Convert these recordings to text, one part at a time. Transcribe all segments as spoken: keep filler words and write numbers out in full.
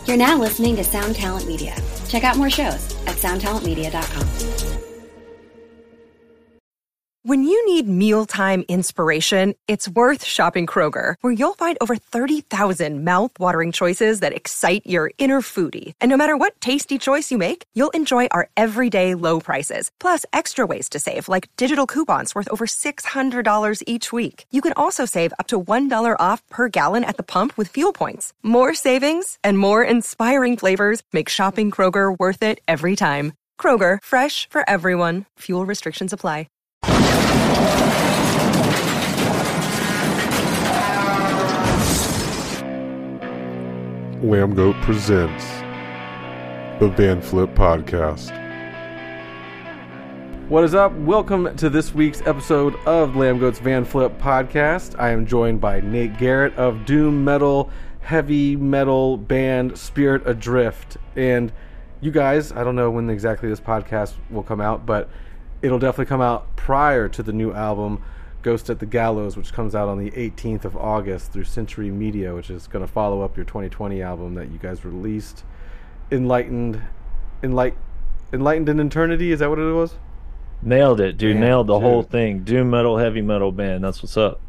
You're now listening to Sound Talent Media. Check out more shows at sound talent media dot com. When you need mealtime inspiration, it's worth shopping Kroger, where you'll find over thirty thousand mouth-watering choices that excite your inner foodie. And no matter what tasty choice you make, you'll enjoy our everyday low prices, plus extra ways to save, like digital coupons worth over six hundred dollars each week. You can also save up to one dollar off per gallon at the pump with fuel points. More savings and more inspiring flavors make shopping Kroger worth it every time. Kroger, fresh for everyone. Fuel restrictions apply. Lambgoat presents the Van Flip Podcast. What is up? Welcome to this week's episode of Lambgoat's Van Flip Podcast. I am joined by Nate Garrett of doom metal, heavy metal band Spirit Adrift. And you guys, I don't know when exactly this podcast will come out, but it'll definitely come out prior to the new album Ghost at the Gallows, which comes out on the eighteenth of August through Century Media, which is going to follow up your twenty twenty album that you guys released. Enlightened, Enlight, Enlightened in Eternity, is that what it was? Nailed it, dude. Damn, Nailed the dude. whole thing. Doom metal, heavy metal band. That's what's up.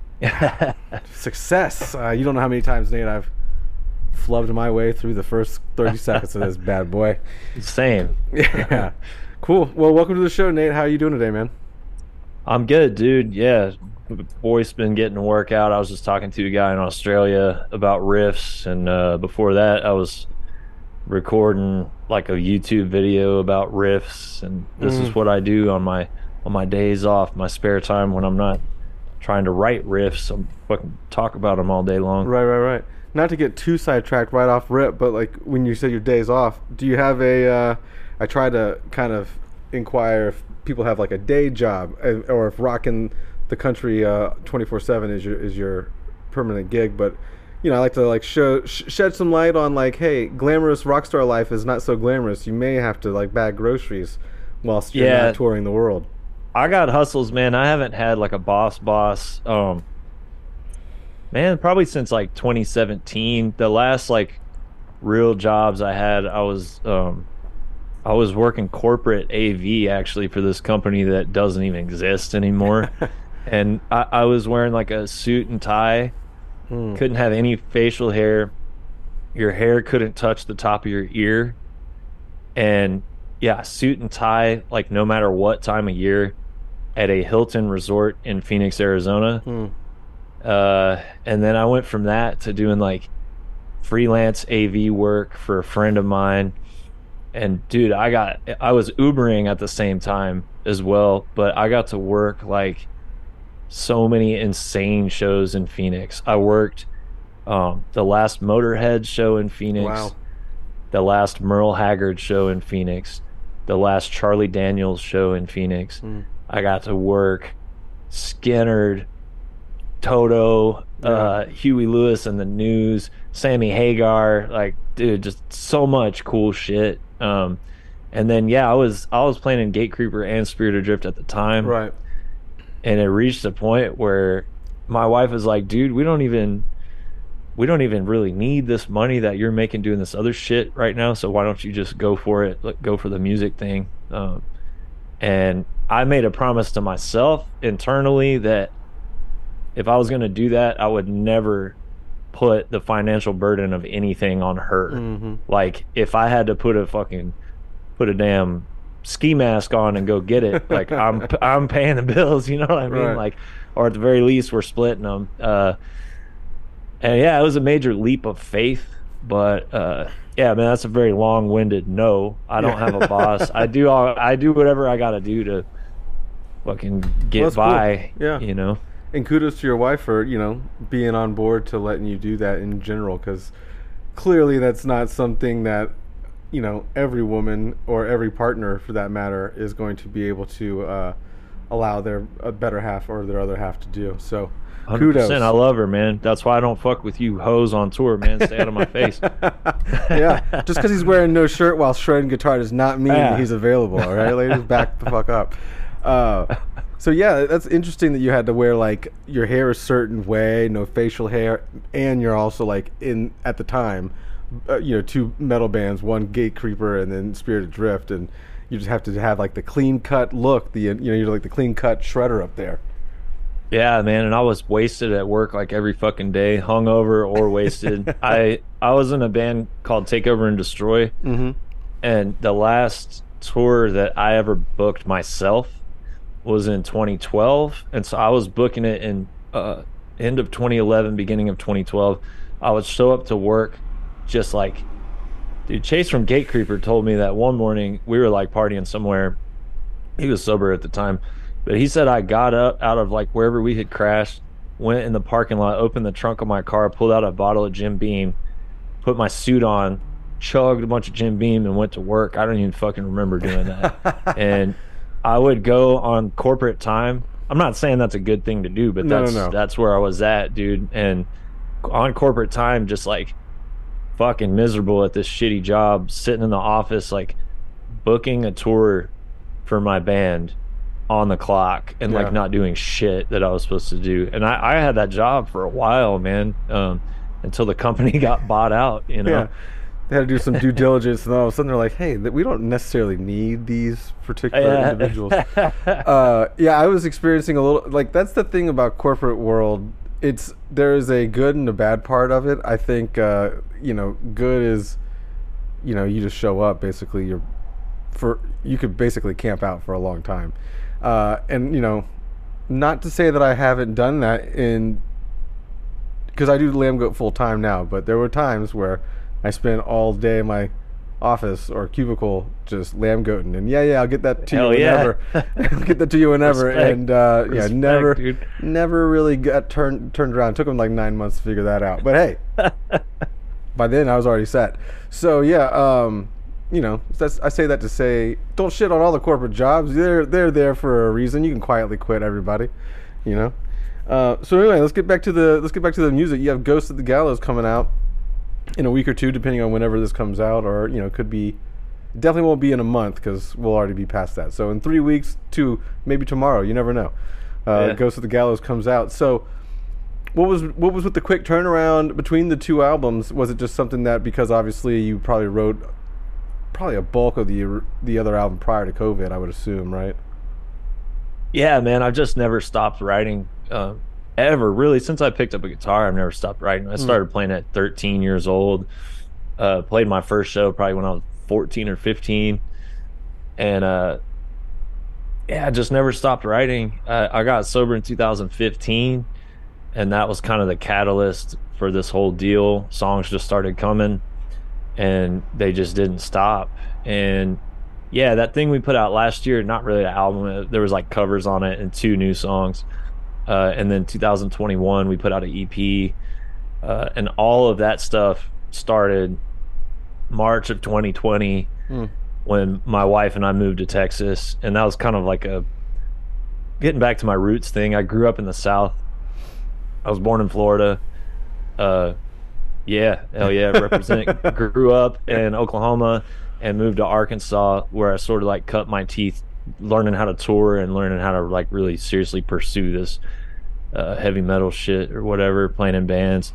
Success. Uh, you don't know how many times, Nate, I've flubbed my way through the first thirty seconds of this bad boy. Same. Yeah. Cool. Well, welcome to the show, Nate. How are you doing today, man? I'm good, dude. Yeah. Boy's been getting to work out. I was just talking to a guy in Australia about riffs, and uh, before that, I was recording like a YouTube video about riffs, and this Mm. is what I do on my on my days off, my spare time when I'm not trying to write riffs. I'm fucking talk about them all day long. Right, right, right. Not to get too sidetracked right off rip, but like when you said your days off, do you have a, uh, I try to kind of inquire if people have like a day job, uh, or if rocking the country uh, twenty-four seven is your is your permanent gig. But you know, I like to like show sh- shed some light on like, hey, glamorous rock star life is not so glamorous. You may have to like bag groceries whilst you're Yeah. not touring the world. I got hustles, man. I haven't had like a boss boss. Um, man, probably since like twenty seventeen. The last like real jobs I had, I was um, I was working corporate A V actually for this company that doesn't even exist anymore, and I, I was wearing like a suit and tie. Hmm. Couldn't have any facial hair. Your hair couldn't touch the top of your ear, and yeah, suit and tie, like no matter what time of year, at a Hilton resort in Phoenix, Arizona. Hmm. Uh, and then I went from that to doing like freelance A V work for a friend of mine. And dude, I got, I was Ubering at the same time as well, but I got to work like so many insane shows in Phoenix. I worked um, the last Motorhead show in Phoenix, Wow. the last Merle Haggard show in Phoenix, the last Charlie Daniels show in Phoenix. Mm. I got to work Skinnerd, Toto, Yeah. uh, Huey Lewis and the News, Sammy Hagar, like dude, just so much cool shit. Um, and then yeah, I was I was playing in Gatecreeper and Spirit Adrift at the time, Right. and it reached a point where my wife was like, "Dude, we don't even we don't even really need this money that you're making doing this other shit right now. So why don't you just go for it? Like, go for the music thing." Um, and I made a promise to myself internally that if I was going to do that, I would never put the financial burden of anything on her. Mm-hmm. Like if I had to put a fucking put a damn ski mask on and go get it, like I'm I'm paying the bills, you know what I mean? Right. Like, or at the very least we're splitting them. Uh, and yeah, it was a major leap of faith, but uh, yeah, man, that's a very long-winded no. I don't have a boss. I do all I do whatever I got to do to fucking get Well, that's cool. by. Yeah. You know. And kudos to your wife for, you know, being on board to letting you do that in general, because clearly that's not something that, you know, every woman or every partner for that matter is going to be able to uh, allow their a better half or their other half to do. So one hundred percent. kudos. I love her, man. That's why I don't fuck with you hoes on tour, man. Stay out of my face. Yeah, just because he's wearing no shirt while shredding guitar does not mean Yeah. he's available. All right, ladies, back the fuck up. Uh, so yeah, that's interesting that you had to wear like your hair a certain way, no facial hair, and you're also like in at the time uh, you know, two metal bands, one Gatecreeper and then Spirit Adrift, and you just have to have like the clean cut look. The you know you're like the clean cut shredder up there. Yeah, man, and I was wasted at work like every fucking day, hungover or wasted. I I was in a band called Take Over and Destroy, mm-hmm. and the last tour that I ever booked myself was in twenty twelve, and so I was booking it in uh, end of twenty eleven, beginning of twenty twelve. I would show up to work just like, dude, Chase from Gatecreeper told me that one morning we were like partying somewhere. He was sober at the time. But he said I got up out of like wherever we had crashed, went in the parking lot, opened the trunk of my car, pulled out a bottle of Jim Beam, put my suit on, chugged a bunch of Jim Beam, and went to work. I don't even fucking remember doing that. And I would go on corporate time. I'm not saying that's a good thing to do, but no, that's no, no. that's where I was at, dude. And on corporate time, just like fucking miserable at this shitty job, sitting in the office, like booking a tour for my band on the clock and yeah. like not doing shit that I was supposed to do. And I, I had that job for a while, man, um, until the company got bought out, you know. Yeah. They had to do some due diligence, and all of a sudden they're like, hey, th- we don't necessarily need these particular Yeah. individuals. uh, yeah, I was experiencing a little, like, that's the thing about corporate world. It's, there is a good and a bad part of it. I think, uh, you know, good is, you know, you just show up, basically, you're, for, you could basically camp out for a long time. Uh, and, you know, not to say that I haven't done that in, because I do Lambgoat full time now, but there were times where I spent all day in my office or cubicle just Lambgoating, and yeah, yeah, I'll get that to Hell you yeah. whenever. I'll get that to you whenever. Respect. And uh, yeah, Respect, never, dude. never really got turned turned around. It took them like nine months to figure that out. But hey, by then I was already set. So yeah, um, you know, that's, I say that to say, don't shit on all the corporate jobs. They're they're there for a reason. You can quietly quit, everybody. You know. Uh, so anyway, let's get back to the let's get back to the music. You have Ghost at the Gallows coming out in a week or two, depending on whenever this comes out, or you know, could be, definitely won't be in a month because we'll already be past that. So in three weeks to maybe tomorrow, you never know. Uh, Yeah. Ghost of the Gallows comes out. So what was what was with the quick turnaround between the two albums? Was it just something that, because obviously you probably wrote probably a bulk of the the other album prior to COVID, I would assume, right? Yeah, man, I've just never stopped writing um, ever. Really, since I picked up a guitar, I've never stopped writing. I started playing at thirteen years old. Uh, played my first show probably when I was fourteen or fifteen, and uh, yeah, I just never stopped writing. Uh, I got sober in two thousand fifteen, and that was kind of the catalyst for this whole deal. Songs just started coming, and they just didn't stop. And yeah, that thing we put out last year, not really an album. There was like covers on it and two new songs. Uh, and then two thousand twenty-one, we put out an E P. Uh, and all of that stuff started March of twenty twenty Mm. when my wife and I moved to Texas. And that was kind of like a getting back to my roots thing. I grew up in the South. I was born in Florida. Uh, yeah, hell yeah, represent. Grew up in Oklahoma and moved to Arkansas, where I sort of like cut my teeth learning how to tour and learning how to like really seriously pursue this uh, heavy metal shit or whatever, playing in bands.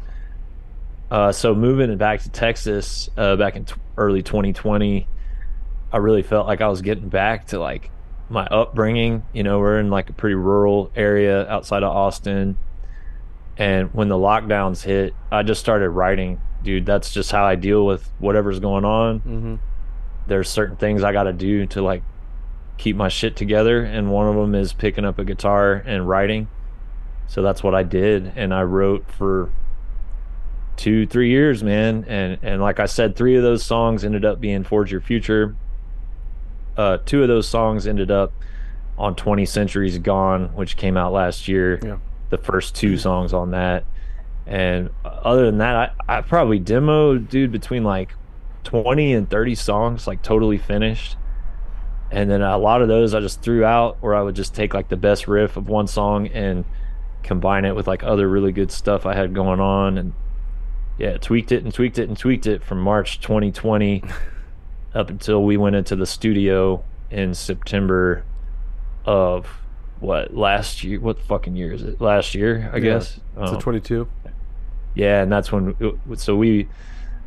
Uh, so moving back to Texas uh, back in t- early twenty twenty, I really felt like I was getting back to like my upbringing. You know, we're in like a pretty rural area outside of Austin. And when the lockdowns hit, I just started writing. Dude, that's just how I deal with whatever's going on. Mm-hmm. There's certain things I got to do to like keep my shit together, and one of them is picking up a guitar and writing. So that's what I did, and I wrote for two three years, man. And and like I said, three of those songs ended up being Forge Your Future. Uh two of those songs ended up on twenty Centuries Gone, which came out last year. Yeah. The first two songs on that. And other than that, I, I probably demoed, dude, between like twenty and thirty songs, like totally finished. And then a lot of those I just threw out, where I would just take like the best riff of one song and combine it with like other really good stuff I had going on. And yeah, tweaked it and tweaked it and tweaked it from March twenty twenty up until we went into the studio in September of what, last year? What fucking year is it? Last year, I Yeah. guess. It's Um, a twenty-two. yeah, and that's when, so we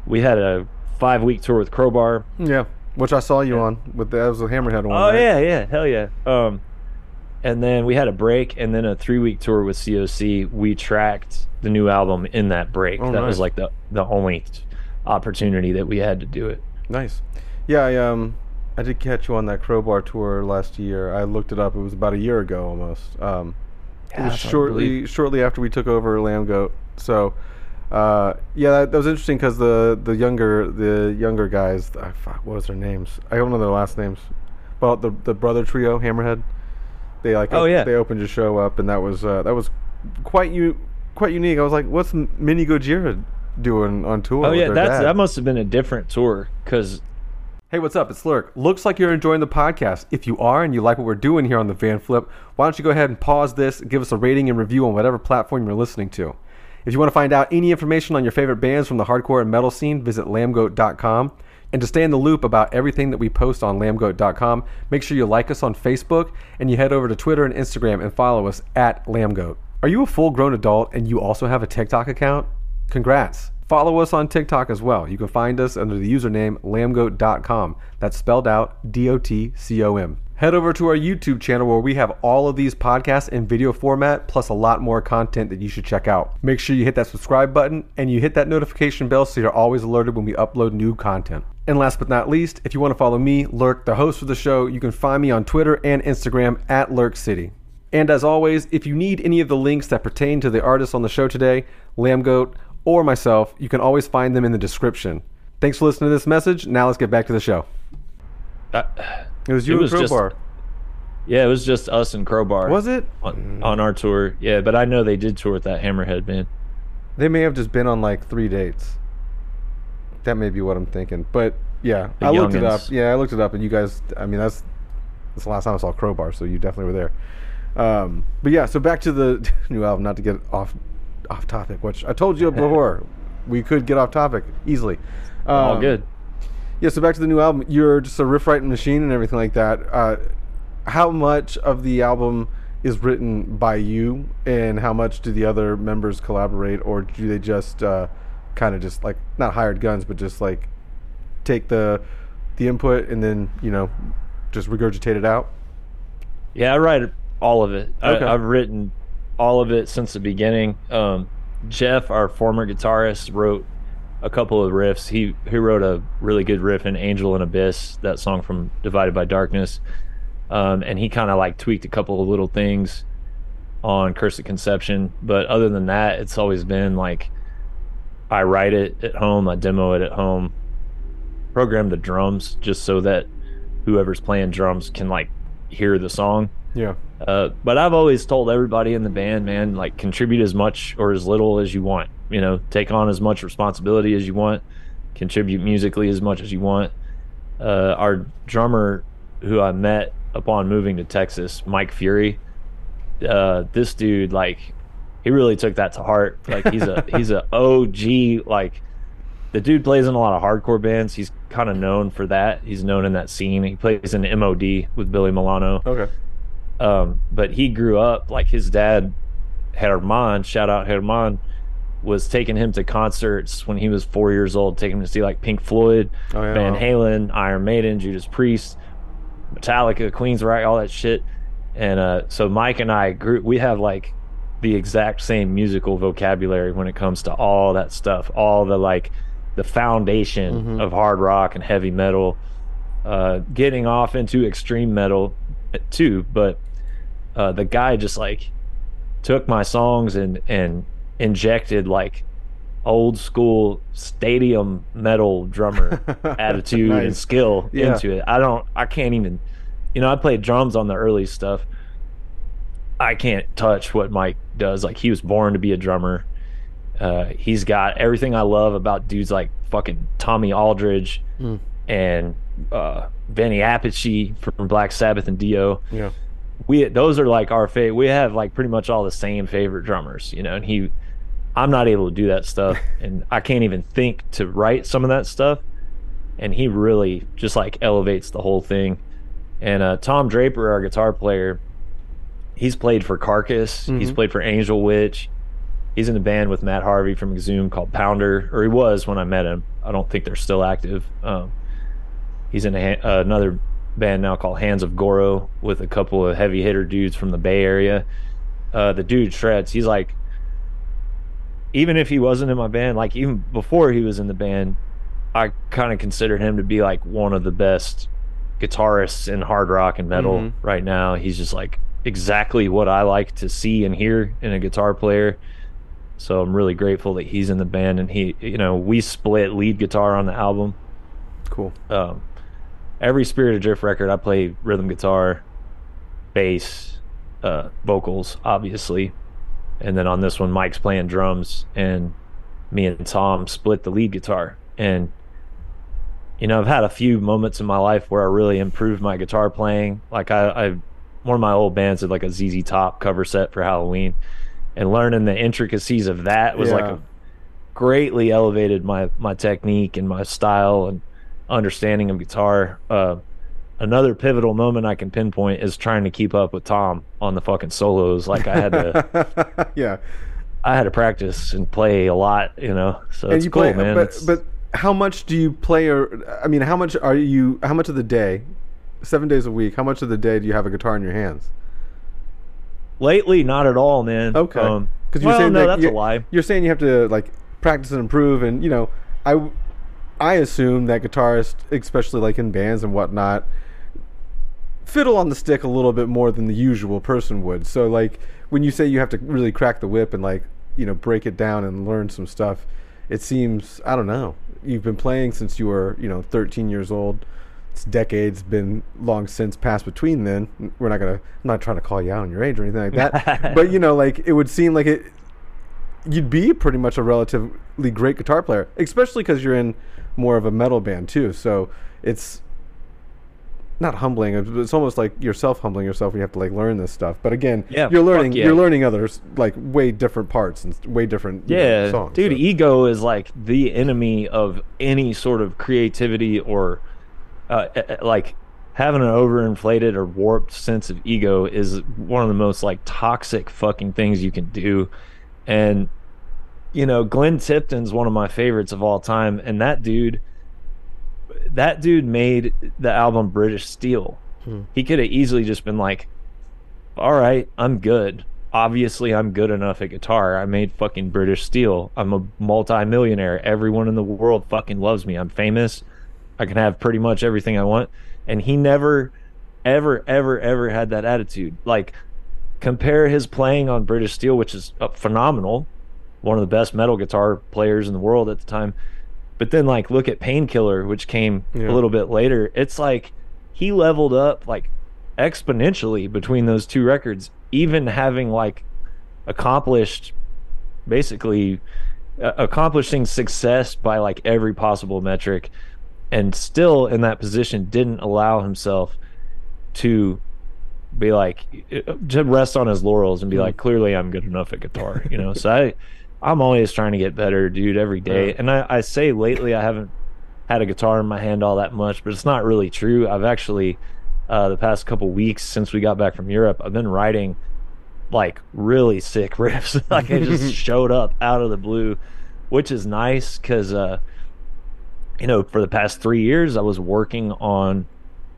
we had a five week tour with Crowbar. Yeah, which I saw you on with the, that was the Hammerhead one. Oh right? yeah, yeah, hell yeah. Um, and then we had a break, and then a three week tour with C O C. We tracked the new album in that break. Oh, that nice. was like the the only opportunity that we had to do it. Nice. Yeah, I um I did catch you on that Crowbar tour last year. I looked it up. It was about a year ago almost. Um, it Yeah, was that's hard to shortly believe. shortly after we took over Lamb Goat. So, uh, yeah, that, that was interesting because the the younger the younger guys, I, fuck, what was their names? I don't know their last names. Well, the the brother trio, Hammerhead. They like Oh, op- yeah. they opened your show up, and that was uh, that was quite u- quite unique. I was like, what's Minnie Gojira doing on tour? Oh with yeah, their that's dad? that must have been a different tour because Hey, what's up? It's Lurk. Looks like you're enjoying the podcast. If you are and you like what we're doing here on the Van Flip, why don't you go ahead and pause this and give us a rating and review on whatever platform you're listening to. If you want to find out any information on your favorite bands from the hardcore and metal scene, visit lambgoat dot com. And to stay in the loop about everything that we post on lambgoat dot com, make sure you like us on Facebook and you head over to Twitter and Instagram and follow us at lambgoat. Are you a full-grown adult and you also have a TikTok account? Congrats. Follow us on TikTok as well. You can find us under the username lambgoat dot com. That's spelled out D O T C O M. Head over to our YouTube channel where we have all of these podcasts in video format plus a lot more content that you should check out. Make sure you hit that subscribe button and you hit that notification bell so you're always alerted when we upload new content. And last but not least, if you want to follow me, Lurk, the host of the show, you can find me on Twitter and Instagram at Lurk City. And as always, if you need any of the links that pertain to the artists on the show today, Lambgoat, or myself, you can always find them in the description. Thanks for listening to this message. Now let's get back to the show. uh, It was you It and was just- Crowbar. yeah, it was just us and Crowbar. Was it? on, on our tour? Yeah, but I know they did tour with that Hammerhead band. They may have just been on like three dates. That may be what I'm thinking. But yeah, The I looked it up. youngins. Yeah, I looked it up, and you guys. I mean, that's that's the last time I saw Crowbar, so you definitely were there. Um, but yeah, so back to the new album. Not to get off off topic, which I told you before, we could get off topic easily. Um, All good. Yeah, so back to the new album. You're just a riff writing machine and everything like that. Uh, how much of the album is written by you, and how much do the other members collaborate, or do they just uh, kind of just like not hired guns, but just like take the the input and then you know just regurgitate it out? Yeah, I write all of it. Okay. I, I've written all of it since the beginning. Um, Jeff, our former guitarist, wrote a couple of riffs. He he wrote a really good riff in Angel and Abyss, that song from Divided by Darkness. Um, and he kind of like tweaked a couple of little things on Curse of Conception. But other than that, it's always been like I write it at home, I demo it at home, program the drums just so that whoever's playing drums can like hear the song. Yeah. Uh, but I've always told everybody in the band, man, like contribute as much or as little as you want. You know, take on as much responsibility as you want, contribute musically as much as you want. Uh, our drummer, who I met upon moving to Texas, Mike Fury, uh, this dude, like, he really took that to heart. Like, he's a he's a O G. Like, the dude plays in a lot of hardcore bands. He's kind of known for that. He's known in that scene. He plays in M O D with Billy Milano. Okay. Um, but he grew up like his dad, Herman, shout out Herman, was taking him to concerts when he was four years old, taking him to see like Pink Floyd, Oh, yeah, Van wow. Halen, Iron Maiden, Judas Priest, Metallica, Queensryche, all that shit. And uh, so Mike and I grew. We have like the exact same musical vocabulary when it comes to all that stuff, all the like the foundation Mm-hmm. of hard rock and heavy metal. Uh, getting off into extreme metal too, but uh, the guy just like took my songs and and injected like old school stadium metal drummer attitude and Nice. skill Yeah. into it. I don't I can't even, you know, I played drums on the early stuff. I can't touch what Mike does. Like, he was born to be a drummer. Uh, he's got everything I love about dudes like fucking Tommy Aldridge Mm. and uh, Benny Appice from Black Sabbath and Dio. Yeah. We those are like our favorite. We have like pretty much all the same favorite drummers, you know. And he, I'm not able to do that stuff, and I can't even think to write some of that stuff. And he really just like elevates the whole thing. And uh, Tom Draper, our guitar player, he's played for Carcass. He's Mhm. played for Angel Witch. He's in a band with Matt Harvey from Exhumed called Pounder, or he was when I met him. I don't think they're still active. Um, he's in a, uh, another band now called Hands of Goro with a couple of heavy hitter dudes from the Bay Area. Uh, the dude shreds. He's like, even if he wasn't in my band, like even before he was in the band, I kind of consider him to be like one of the best guitarists in hard rock and metal mm-hmm. right now. He's just like exactly what I like to see and hear in a guitar player. So I'm really grateful that he's in the band, and he, you know, we split lead guitar on the album. Cool. Um, every Spirit Adrift record, I play rhythm guitar, bass, uh, vocals, obviously. And then on this one, Mike's playing drums, and me and Tom split the lead guitar. And, you know, I've had a few moments in my life where I really improved my guitar playing. Like I, I one of my old bands did like a Z Z Top cover set for Halloween. And learning the intricacies of that was yeah. like a greatly elevated my my technique and my style and understanding of guitar. Uh, another pivotal moment I can pinpoint is trying to keep up with Tom on the fucking solos. Like I had to, yeah, I had to practice and play a lot, you know. So and it's you cool, play, man. But, it's, but how much do you play? Or I mean, how much are you? How much of the day? Seven days a week. How much of the day do you have a guitar in your hands? Lately, not at all, man. Okay. Um, Because you're well, saying no, that that's a lie. You're saying you have to like practice and improve, and you know, I, I assume that guitarists, especially like in bands and whatnot, fiddle on the stick a little bit more than the usual person would. So like when you say you have to really crack the whip and like you know break it down and learn some stuff, it seems I don't know. You've been playing since you were you know thirteen years old. It's decades been long since passed between then. We're not gonna I'm not trying to call you out on your age or anything like that. But you know, like it would seem like it you'd be pretty much a relatively great guitar player, especially because you're in more of a metal band too. So it's not humbling. It's almost like you're self-humbling yourself when you have to like learn this stuff. But again, yeah, you're learning yeah. you're learning others like way different parts and way different yeah, you know, songs. Dude, so. Ego is like the enemy of any sort of creativity or Uh, like having an overinflated or warped sense of ego is one of the most like toxic fucking things you can do. And you know, Glenn Tipton's one of my favorites of all time, and that dude that dude made the album British Steel. Hmm. He could have easily just been like, all right, I'm good. Obviously I'm good enough at guitar. I made fucking British Steel. I'm a multi-millionaire. Everyone in the world fucking loves me. I'm famous. I can have pretty much everything I want. And he never, ever, ever, ever had that attitude. Like, compare his playing on British Steel, which is uh, phenomenal, one of the best metal guitar players in the world at the time. But then, like, look at Painkiller, which came yeah. a little bit later. It's like he leveled up, like, exponentially between those two records, even having, like, accomplished, basically, uh, accomplishing success by, like, every possible metric. And still in that position didn't allow himself to be like to rest on his laurels and be like, clearly I'm good enough at guitar, you know. So I I'm always trying to get better, dude, every day. And I, I say lately I haven't had a guitar in my hand all that much, but it's not really true. I've actually uh the past couple weeks since we got back from Europe, I've been writing like really sick riffs. Like it just showed up out of the blue, which is nice because uh you know, for the past three years, I was working on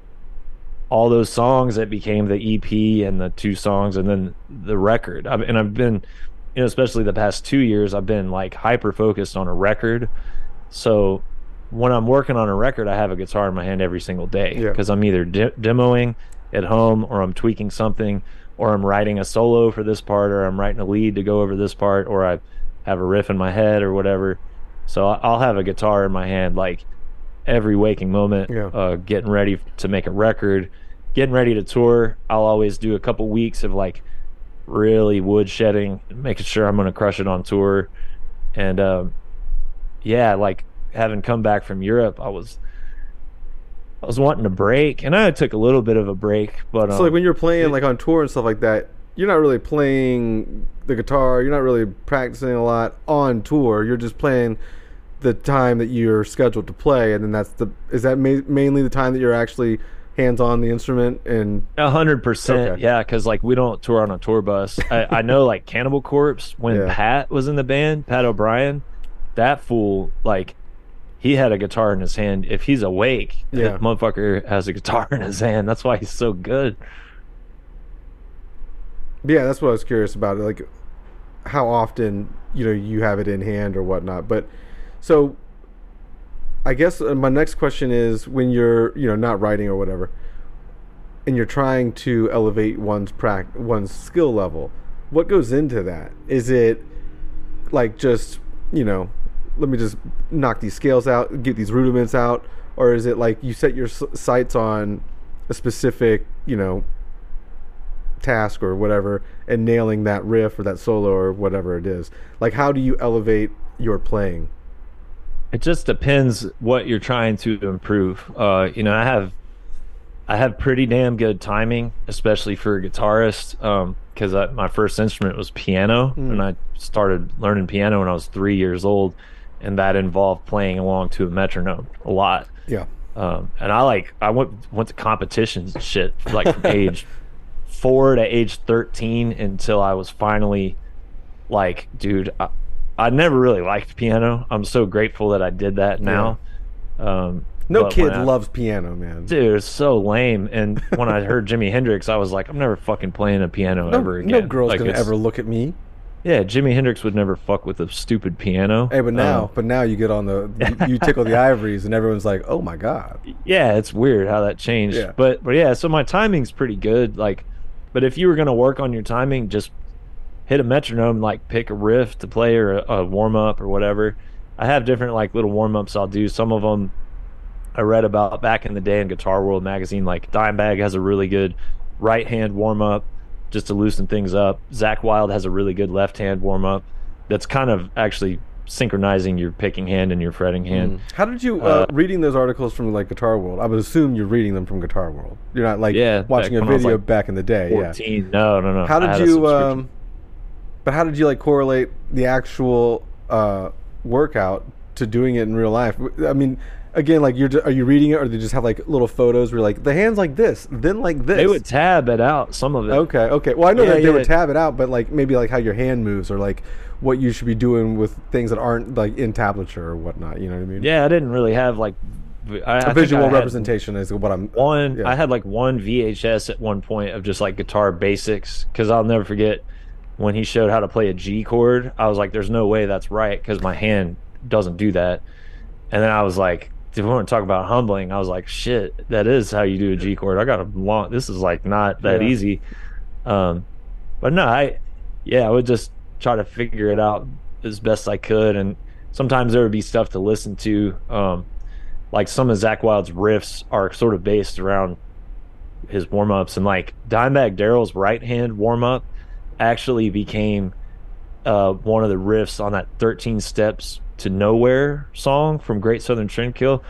all those songs that became the E P and the two songs and then the record. I've, and I've been, you know, especially the past two years, I've been like hyper focused on a record. So when I'm working on a record, I have a guitar in my hand every single day because yeah. I'm either de- demoing at home or I'm tweaking something or I'm writing a solo for this part or I'm writing a lead to go over this part or I have a riff in my head or whatever. So I'll have a guitar in my hand like every waking moment, yeah. uh, getting ready to make a record, getting ready to tour. I'll always do a couple weeks of like really wood shedding, making sure I'm going to crush it on tour. And um, yeah, like having come back from Europe, I was I was wanting a break, and I took a little bit of a break. But um, so like when you're playing like on tour and stuff like that, you're not really playing the guitar. You're not really practicing a lot on tour. You're just playing the time that you're scheduled to play, and then that's the is that ma- mainly the time that you're actually hands on the instrument and a hundred percent yeah, because like we don't tour on a tour bus. I, I know like Cannibal Corpse when yeah. Pat was in the band, Pat O'Brien, that fool like he had a guitar in his hand. If he's awake, Yeah. that motherfucker has a guitar in his hand. That's why he's so good. Yeah, that's what I was curious about. Like, how often, you know, you have it in hand or whatnot. But so, I guess uh, my next question is, when you're, you know, not writing or whatever, and you're trying to elevate one's prac- one's skill level, what goes into that? Is it like just, you know, let me just knock these scales out, get these rudiments out, or is it like you set your s- sights on a specific, you know, task or whatever, and nailing that riff or that solo or whatever it is? Like, how do you elevate your playing? It just depends what you're trying to improve. Uh, you know, I have I have pretty damn good timing, especially for a guitarist, um, because my first instrument was piano, Mm. and I started learning piano when I was three years old, and that involved playing along to a metronome a lot. Yeah. Um, and I like I went went to competitions and shit like from age four to age thirteen until I was finally like, dude, I, I never really liked piano. I'm so grateful that I did that now. Um, No but kid when I- loves piano, man. Dude, it's so lame. And when I heard Jimi Hendrix, I was like, I'm never fucking playing a piano No, ever again. no girl's Like, gonna it's- ever look at me. Yeah, Jimi Hendrix would never fuck with a stupid piano. Hey, but now, Um, but now you get on the, you, you tickle the ivories, and everyone's like, "Oh my god!" yeah, it's weird how that changed. Yeah. But but yeah, so my timing's pretty good. Like, but if you were gonna work on your timing, just hit a metronome, like pick a riff to play or a, a warm up or whatever. I have different like little warm ups I'll do. Some of them I read about back in the day in Guitar World magazine. Like Dimebag has a really good right hand warm up just to loosen things up. Zach Wild has a really good left hand warm up that's kind of actually synchronizing your picking hand and your fretting hand. How did you uh, reading those articles from like Guitar World? I would assume you're reading them from Guitar World. You're not like Yeah, watching back a when I was, video like, back in the day. Yeah. fourteen. No, no, no. How I did had a you? subscription. Um, but how did you like correlate the actual uh, workout to doing it in real life? I mean, again, like you're, are you reading it, or do they just have like little photos where like the hands like this, then like this? They would tab it out, some of it. Okay, okay. Well, I know Yeah, that they yeah. would tab it out, but like maybe like how your hand moves, or like what you should be doing with things that aren't like in tablature or whatnot. You know what I mean? Yeah, I didn't really have like v- I, I A think visual I had representation is what I'm. One, yeah. I had like one V H S at one point of just like guitar basics, because I'll never forget when he showed how to play a G chord. I was like, "There's no way that's right," because my hand doesn't do that. And then I was like, if we want to talk about humbling, I was like, shit, that is how you do a G chord. I got a long, this is like not that Yeah. easy. Um, but no, I, yeah, I would just try to figure it out as best I could. And sometimes there would be stuff to listen to. Um, like some of Zach Wild's riffs are sort of based around his warm ups, and like Dimebag Darrell's right hand warm up actually became uh, one of the riffs on that thirteen Steps to Nowhere song from Great Southern Trendkill.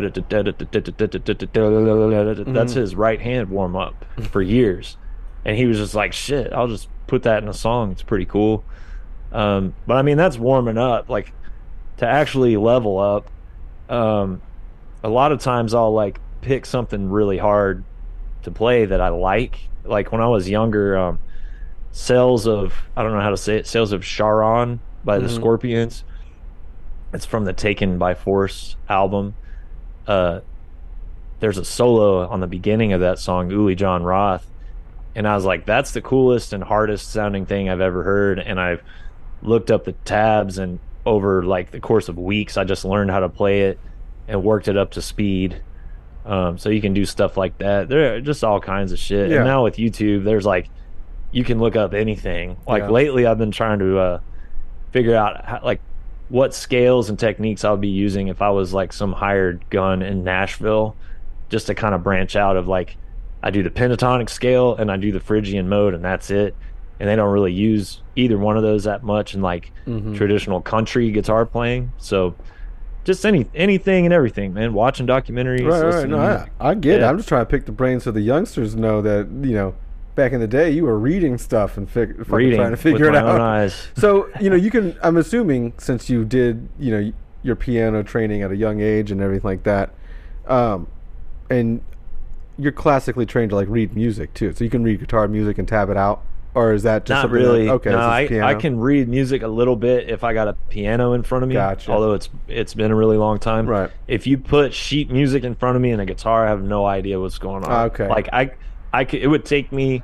That's his right hand warm up for years, and he was just like, shit, I'll just put that in a song, it's pretty cool. Um, but I mean, that's warming up. Like, to actually level up, um, a lot of times I'll like pick something really hard to play that I like. Like when I was younger, um, Cells of, I don't know how to say it, Cells of Charon by the Mhm. Scorpions. It's from the Taken by Force album. Uh, there's a solo on the beginning of that song, Uli John Roth, and I was like, that's the coolest and hardest sounding thing I've ever heard. And I've looked up the tabs, and over like the course of weeks, I just learned how to play it and worked it up to speed. Um, so you can do stuff like that. There are just all kinds of shit. Yeah. And now with YouTube, there's like, you can look up anything. Like Yeah. lately, I've been trying to uh, figure out how, like what scales and techniques I'll be using if I was like some hired gun in Nashville, just to kind of branch out of like, I do the pentatonic scale and I do the Phrygian mode, and that's it. And they don't really use either one of those that much in like Mhm. traditional country guitar playing. So just any anything and everything, man. Watching documentaries. Right, right. listening No, to I, music. I get it. Yeah. I'm just trying to pick the brains so the youngsters know that, you know, back in the day you were reading stuff and fig- fucking Reading trying to figure with it my own out. eyes. So, you know, you can, I'm assuming since you did, you know, your piano training at a young age and everything like that, um, and you're classically trained to like read music too. So you can read guitar music and tab it out. or is that just Not something really. That, okay, no, it's just I, piano? I can read music a little bit if I got a piano in front of me. Gotcha. Although it's it's been a really long time. Right. If you put sheet music in front of me and a guitar, I have no idea what's going on. Okay. Like I, I could, it would take me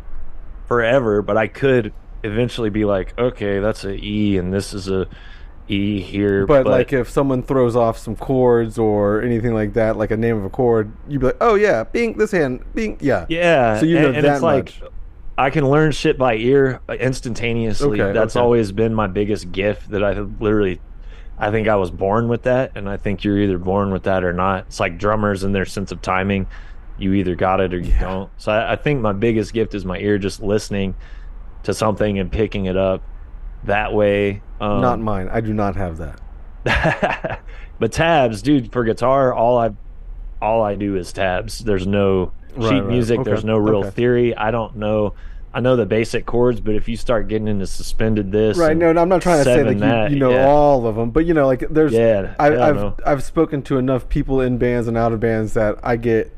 forever, but I could eventually be like, okay, that's a E and this is a E here. But, but like if someone throws off some chords or anything like that, like a name of a chord, you'd be like, oh yeah, bing, this hand, bing, yeah. Yeah. So you know and, and that it's much. like I can learn shit by ear instantaneously. Okay, That's okay. always been my biggest gift that I literally I think I was born with that, and I think you're either born with that or not. It's like drummers and their sense of timing. You either got it or you yeah. don't. So I, I think my biggest gift is my ear, just listening to something and picking it up that way. Um, not mine. I do not have that. But tabs, dude, for guitar, all I all I do is tabs. There's no right, sheet right. music. Okay. There's no real okay. theory. I don't know. I know the basic chords, but if you start getting into suspended this, right? No, no, I'm not trying to say that you, that, you know yeah. all of them, but you know, like there's, yeah, I, I I've know. I've spoken to enough people in bands and out of bands that I get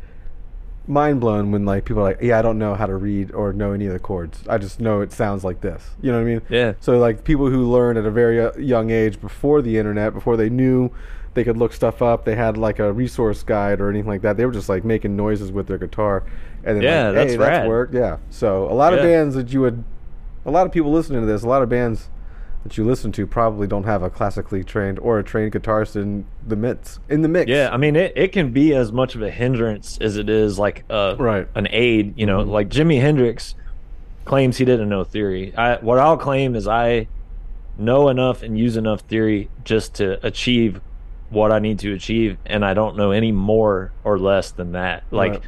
mind blown when like people are like, yeah, I don't know how to read or know any of the chords. I just know it sounds like this. You know what I mean? Yeah. So like people who learn at a very uh, young age before the internet, before they knew they could look stuff up, they had like a resource guide or anything like that. They were just like making noises with their guitar, and then yeah, like, that's hey, rad. that's worked. Yeah. So a lot of Yeah. bands that you would, a lot of people listening to this, a lot of bands that you listen to probably don't have a classically trained or a trained guitarist in the mix. In the mix. Yeah, I mean, it, it can be as much of a hindrance as it is like a, Right. an aid. You know, Mm-hmm. like Jimi Hendrix claims he didn't know theory. I, what I'll claim is I know enough and use enough theory just to achieve what I need to achieve, and I don't know any more or less than that. Like, Right.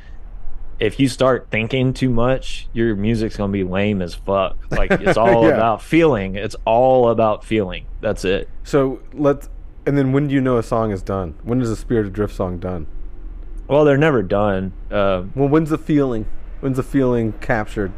if you start thinking too much, your music's gonna be lame as fuck. Like, it's all Yeah. about feeling. It's all about feeling. That's it. So let's, and then when do you know a song is done? When is a Spirit Adrift song done? Well, they're never done. Um, Well, when's the feeling? When's the feeling captured?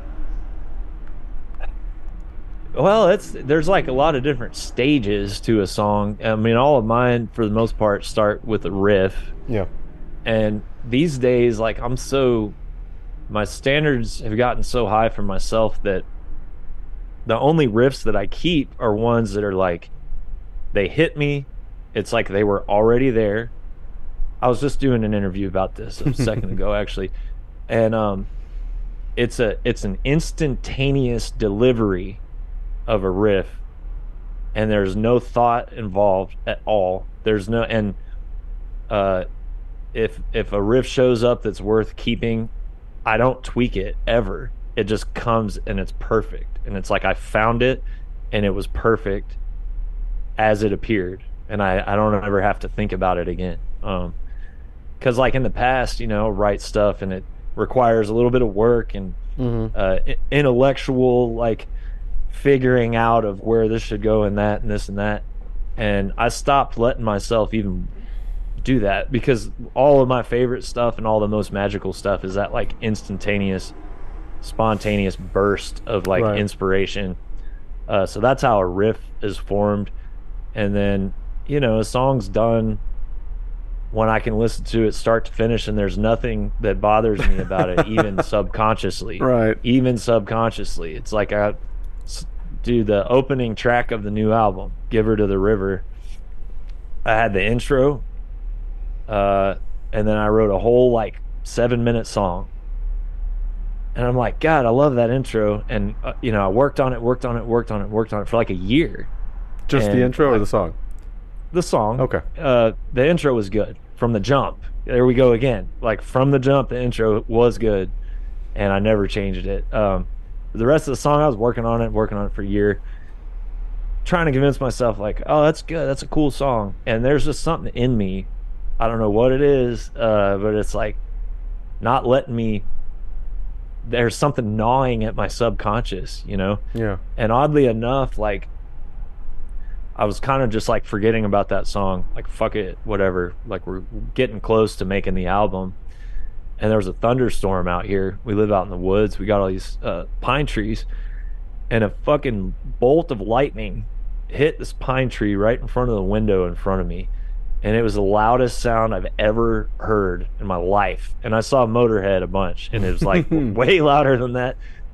Well, it's there's like a lot of different stages to a song. I mean, all of mine, for the most part, start with a riff. Yeah. And these days, like, I'm so, my standards have gotten so high for myself that the only riffs that I keep are ones that are like, they hit me. It's like they were already there. I was just doing an interview about this a second ago, actually, and um, it's a it's an instantaneous delivery of a riff, and there's no thought involved at all. There's no, and uh if if a riff shows up that's worth keeping, I don't tweak it ever. It just comes and it's perfect, and it's like I found it and it was perfect as it appeared, and I I don't ever have to think about it again. Um because like in the past, you know, write stuff and it requires a little bit of work and Mm-hmm. uh intellectual like figuring out of where this should go and that and this and that, and I stopped letting myself even do that, because all of my favorite stuff and all the most magical stuff is that like instantaneous, spontaneous burst of like Right. inspiration. Uh, so that's how a riff is formed, and then, you know, a song's done when I can listen to it start to finish and there's nothing that bothers me about it, even subconsciously. Right. Even subconsciously. It's like I do the opening track of the new album, Give Her to the River. I had the intro, uh, and then I wrote a whole like seven minute song. And I'm like, God, I love that intro. And, uh, you know, I worked on it, worked on it, worked on it, worked on it for like a year. Just the And intro or I- the song? The song. Okay. Uh, the intro was good from the jump. There we go again. Like from the jump, the intro was good, and I never changed it. Um, the rest of the song, I was working on it, working on it for a year, trying to convince myself, like, oh, that's good, that's a cool song. And there's just something in me, I don't know what it is, uh, but it's like not letting me. There's something gnawing at my subconscious, you know. Yeah. And oddly enough, like, I was kind of just like forgetting about that song, like fuck it, whatever, like we're getting close to making the album, and there was a thunderstorm out here. We live out in the woods, we got all these uh, pine trees, and a fucking bolt of lightning hit this pine tree right in front of the window in front of me, and it was the loudest sound I've ever heard in my life. And I saw Motorhead a bunch, and it was like way louder than that.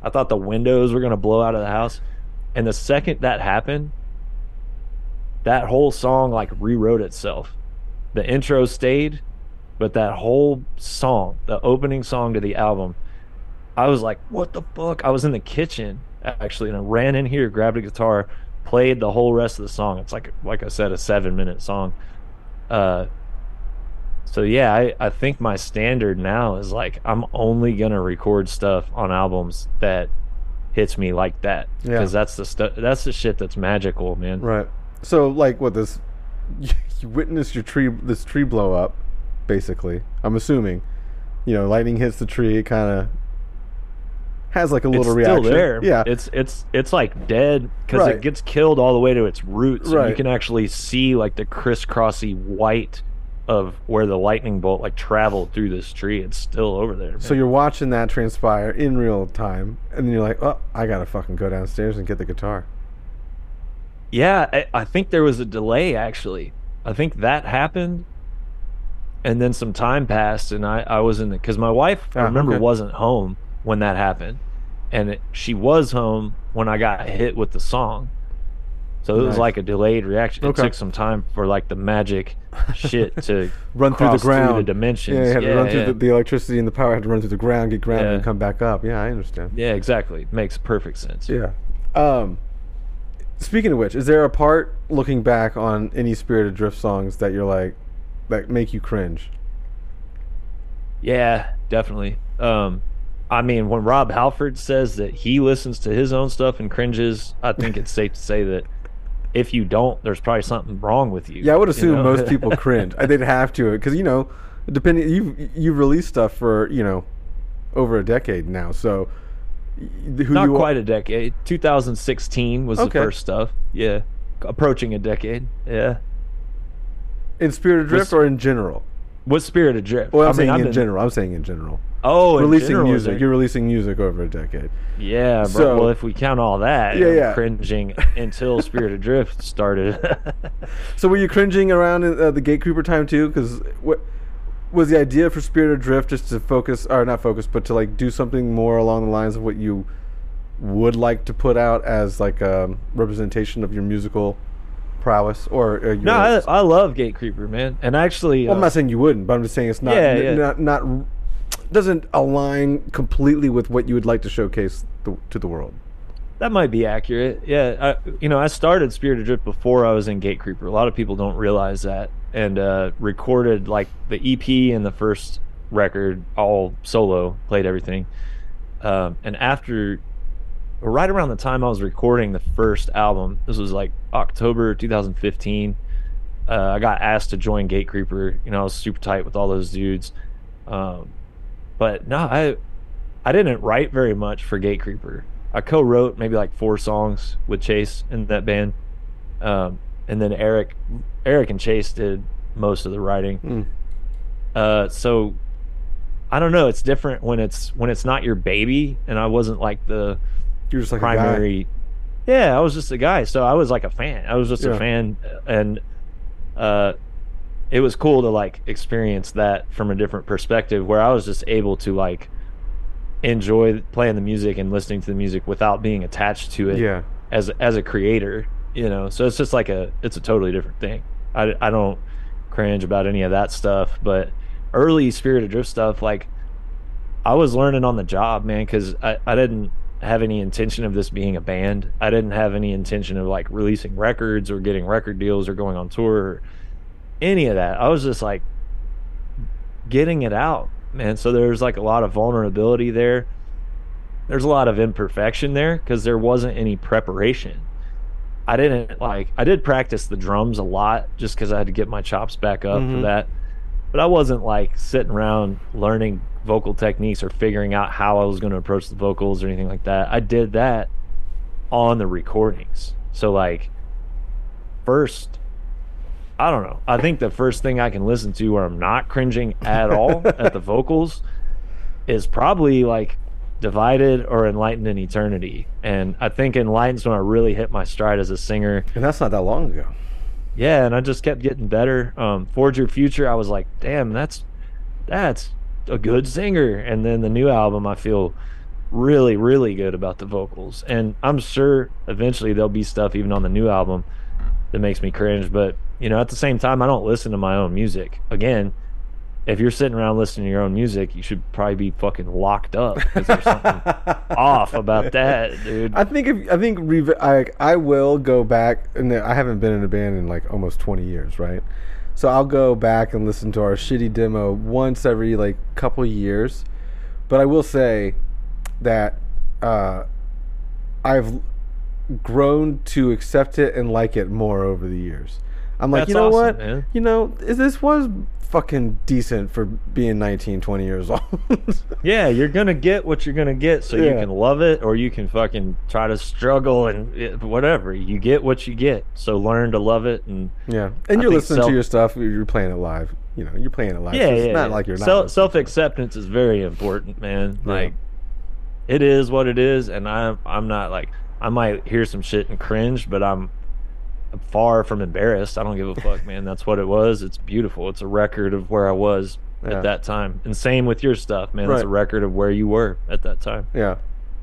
I thought the windows were gonna blow out of the house. And the second that happened, that whole song like rewrote itself. The intro stayed, but that whole song, the opening song to the album, I was like, what the fuck? I was in the kitchen actually, and I ran in here, grabbed a guitar, played the whole rest of the song. It's like like I said, a seven minute song. Uh so yeah, I, I think my standard now is like I'm only gonna record stuff on albums that hits me like that. Yeah. Because that's the stuff that's the shit that's magical, man. Right. So like what this you witnessed your tree this tree blow up, basically. I'm assuming. You know, lightning hits the tree, it kinda has like a little it's reaction. Still there. Yeah. It's it's it's like dead because Right. it gets killed all the way to its roots. Right. And you can actually see like the crisscrossy white of where the lightning bolt like traveled through this tree. It's still over there. Man. So you're watching that transpire in real time, and then you're like, "Oh, I gotta fucking go downstairs and get the guitar." Yeah, I, I think there was a delay actually. I think that happened, and then some time passed, and I I was in the because my wife I Ah, remember okay. wasn't home when that happened, and it, she was home when I got hit with the song. So it was Nice. like a delayed reaction. It Okay. took some time for like the magic shit to Run through the cross ground. the dimensions. Yeah, you had to yeah, run yeah. through the, the electricity and the power had to run through the ground, get grounded, Yeah. and come back up. Yeah, I understand. Yeah, exactly. Makes perfect sense. Yeah. Um, speaking of which, is there a part looking back on any Spirit Adrift songs that you're like that make you cringe? Yeah, definitely. Um, I mean, when Rob Halford says that he listens to his own stuff and cringes, I think it's safe to say that if you don't, there's probably something wrong with you. Yeah, I would you assume know? most people cringe. I- They'd have to, because you know, depending you you released stuff for you know over a decade now, so y- who Not you quite a decade. two thousand sixteen was Okay. the first stuff. Yeah, approaching a decade. Yeah. in Spirit Adrift was- or in general? What Spirit Adrift? Well, I'm I mean, saying I've in been- general. I'm saying in general. Oh, in releasing general, music. there- You're releasing music over a decade. Yeah, bro. So- Well, if we count all that, Yeah, I'm yeah. cringing until Spirit Adrift started. So were you cringing around in, uh, the Gatekeeper time too? Because what was the idea for Spirit Adrift just to focus, or not focus, but to like do something more along the lines of what you would like to put out as like a representation of your musical prowess, or uh, your, No, I, I love Gatecreeper, man. And actually, well, I'm uh, not saying you wouldn't, but I'm just saying it's not Yeah, n- yeah. not not doesn't align completely with what you would like to showcase the, to the world. that might be accurate. Yeah, I, you know, I started Spirit Adrift before I was in Gatecreeper. A lot of people don't realize that. And uh, recorded like the E P and the first record all solo, played everything. Um, and after, right around the time I was recording the first album, this was like October two thousand fifteen. Uh, I got asked to join Gatecreeper. You know, I was super tight with all those dudes. Um, but no, I I didn't write very much for Gatecreeper. I co-wrote maybe like four songs with Chase in that band, um, and then Eric, Eric and Chase did most of the writing. Mm. Uh, so I don't know. It's different when it's when it's not your baby, and I wasn't like the You're just like a guy. primary. Yeah, I was just a guy, so I was like a fan. I was just Yeah. a fan, and uh, it was cool to like experience that from a different perspective, where I was just able to like enjoy playing the music and listening to the music without being attached to it Yeah. as as a creator, you know. So it's just like a it's a totally different thing. I, I don't cringe about any of that stuff, but early Spirit Adrift stuff, like I was learning on the job, man, because I, I didn't have any intention of this being a band. I didn't have any intention of like releasing records or getting record deals or going on tour or any of that. I was just like getting it out, man. So there's like a lot of vulnerability there. There's a lot of imperfection there because there wasn't any preparation. I didn't like I did practice the drums a lot just because I had to get my chops back up Mhm. for that. But I wasn't like sitting around learning vocal techniques or figuring out how I was going to approach the vocals or anything like that. I did that on the recordings. So like first, I don't know. I think the first thing I can listen to where I'm not cringing at all at the vocals is probably like Divided or Enlightened in Eternity. And I think Enlightened's when I really hit my stride as a singer. And that's not that long ago. Yeah, and I just kept getting better. Um, Forge Your Future, I was like, damn, that's that's a good singer. And then the new album, I feel really, really good about the vocals. And I'm sure eventually there'll be stuff even on the new album that makes me cringe. But, you know, at the same time, I don't listen to my own music. Again, if you're sitting around listening to your own music, you should probably be fucking locked up because there's something off about that, dude. I think if I think rev- I I will go back, and I haven't been in a band in like almost twenty years, right? So I'll go back and listen to our shitty demo once every like couple years. But I will say that uh, I've grown to accept it and like it more over the years. I'm like, That's you know awesome, what? man. You know, this was fucking decent for being nineteen, twenty years old. Yeah, you're going to get what you're going to get, so you Yeah. can love it or you can fucking try to struggle and it- whatever. You get what you get, so learn to love it. And Yeah. And I you're think listening self- to your stuff, you're playing it live. You know, you're playing it live. yeah, so it's yeah, not yeah. like you're not. Self, listening. self-acceptance is very important, man. Yeah. Like, it is what it is, and I'm, I'm not like, I might hear some shit and cringe, but I'm far from embarrassed. I don't give a fuck, man. That's what it was. It's beautiful. It's a record of where I was Yeah. at that time. And same with your stuff, man. It's Right. a record of where you were at that time. Yeah.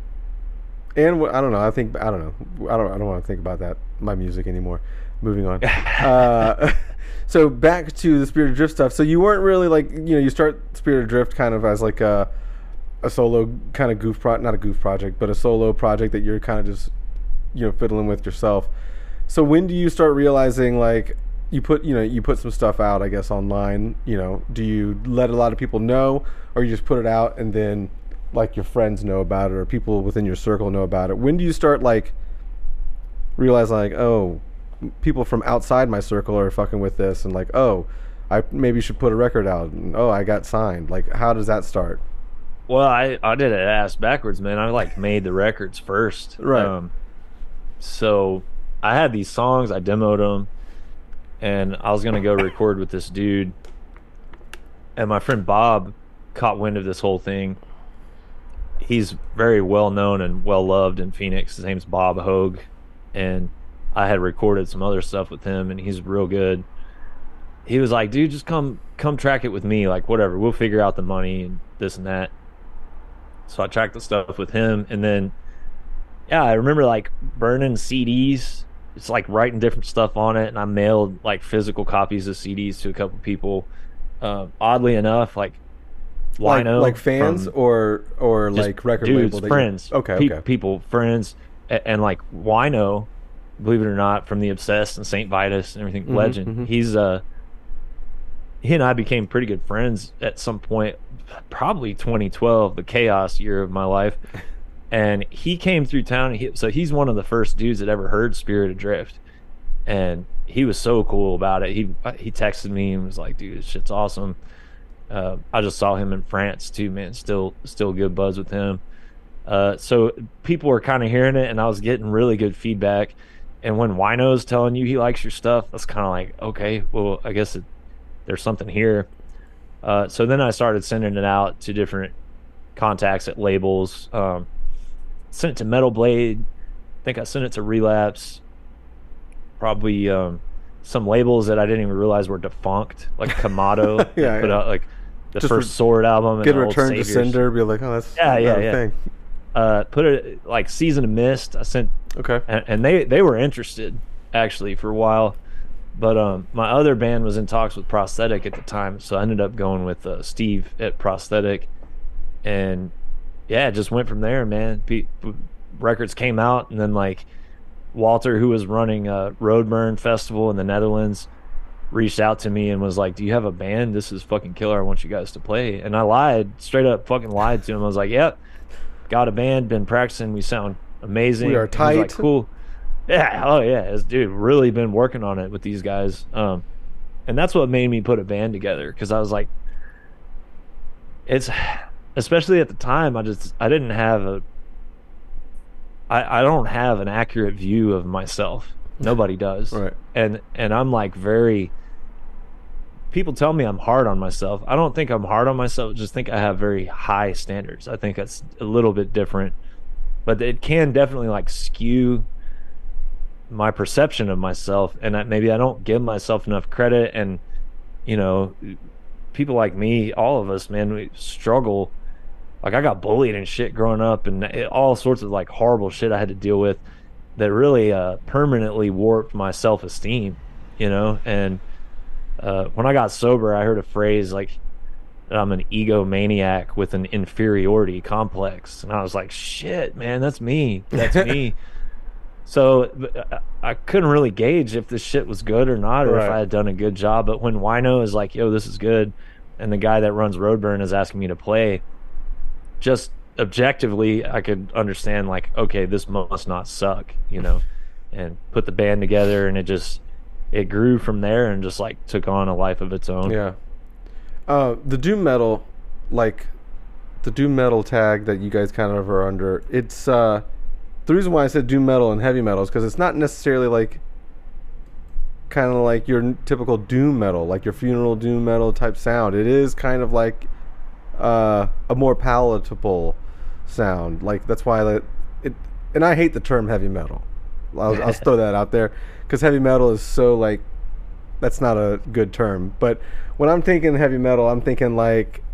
And wh- I don't know. I think I don't know. I don't. I don't want to think about that. My music anymore. Moving on. uh, so back to the Spirit Adrift stuff. So you weren't really like you know you start Spirit Adrift kind of as like a a solo kind of goof pro not a goof project but a solo project that you're kind of just you know fiddling with yourself. So when do you start realizing like you put you know you put some stuff out I guess online, you know do you let a lot of people know or you just put it out and then like your friends know about it or people within your circle know about it? When do you start like realizing like oh people from outside my circle are fucking with this and like oh I maybe should put a record out and oh I got signed? Like how does that start? Well, I, I did it ass backwards, man. I like made the records first. Right. Um, so I had these songs, I demoed them, and I was going to go record with this dude. And my friend Bob caught wind of this whole thing. He's very well known and well loved in Phoenix. His name's Bob Hogue. And I had recorded some other stuff with him, and he's real good. He was like, dude, just come come track it with me. Like, whatever. We'll figure out the money and this and that. So I tracked the stuff with him, and then yeah, I remember like burning C Ds. It's like writing different stuff on it, and I mailed like physical copies of C Ds to a couple people. Uh, oddly enough, like Like, Wino, like fans from or or just like record dudes, label that you- friends, okay, pe- okay. people, friends, and, and like Wino, believe it or not, from the Obsessed and Saint Vitus and everything, Mhm, legend. mhm. He's uh, he and I became pretty good friends at some point, probably twenty twelve, the chaos year of my life. And he came through town. And he, so he's one of the first dudes that ever heard Spirit Adrift, and he was so cool about it. He he texted me and was like, "Dude, this shit's awesome." Uh, I just saw him in France too, man. Still, still good buzz with him. Uh, so people were kind of hearing it, and I was getting really good feedback. And when Wino's telling you he likes your stuff, that's kind of like, okay, well, I guess it, there's something here. Uh, so then I started sending it out to different contacts at labels. Um, sent it to Metal Blade. I think I sent it to Relapse. Probably um, some labels that I didn't even realize were defunct, like Kamado. Yeah, put yeah. out like the Just first re- Sword album. And Get the a Old return to Saviors. sender, be like, oh, that's Yeah, yeah, not a yeah. thing. Uh, put it like Season of Mist. I sent, Okay. and, and they they were interested actually for a while. But um, my other band was in talks with Prosthetic at the time, so I ended up going with uh, Steve at Prosthetic, and yeah, it just went from there, man. Pe- p- records came out, and then like Walter, who was running a Roadburn Festival in the Netherlands, reached out to me and was like, "Do you have a band? This is fucking killer. I want you guys to play." And I lied, straight up, fucking lied to him. I was like, "Yep, got a band, been practicing. We sound amazing. We are And he was like, tight." cool. Yeah, oh yeah, it's, dude, really been working on it with these guys. Um, and that's what made me put a band together, because I was like, it's, especially at the time, I just I didn't have a, I I don't have an accurate view of myself. Nobody does. Right. And and I'm like very. People tell me I'm hard on myself. I don't think I'm hard on myself. I just think I have very high standards. I think that's a little bit different, but it can definitely like skew my perception of myself, and that maybe I don't give myself enough credit. And you know, people like me, all of us, man, we struggle like I got bullied and shit growing up, and it, all sorts of like horrible shit I had to deal with that really uh, permanently warped my self-esteem, you know. And uh, when I got sober, I heard a phrase like that I'm an egomaniac with an inferiority complex, and I was like, shit, man, that's me. That's me. So I couldn't really gauge if this shit was good or not, or right. if I had done a good job. But when Wino is like, yo, this is good, and the guy that runs Roadburn is asking me to play, just objectively, I could understand, like, okay, this must not suck, you know, and put the band together, and it just, it grew from there and just, like, took on a life of its own. Yeah. Uh, the doom metal, like, the doom metal tag that you guys kind of are under, it's, uh, the reason why I said doom metal and heavy metal is because it's not necessarily like kind of like your typical doom metal, like your funeral doom metal type sound. It is kind of like uh, a more palatable sound. Like that's why it, it and I hate the term heavy metal. I'll, I'll throw that out there because heavy metal is so like that's not a good term. But when I'm thinking heavy metal, I'm thinking like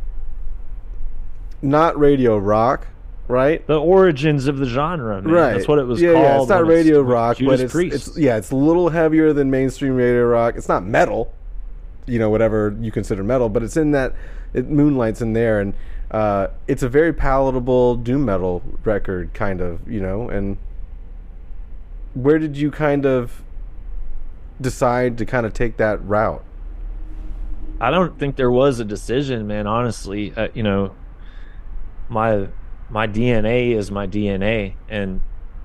not radio rock. Right, the origins of the genre, man. Right, that's what it was yeah, called. Yeah, it's not radio it's rock, Judas but it's, Priest. it's yeah, it's a little heavier than mainstream radio rock. It's not metal, you know, whatever you consider metal, but it's in that it moonlights in there, and uh, it's a very palatable doom metal record, kind of, you know. And where did you kind of decide to kind of take that route? I don't think there was a decision, man. Honestly, uh, you know, my. My D N A is my D N A, and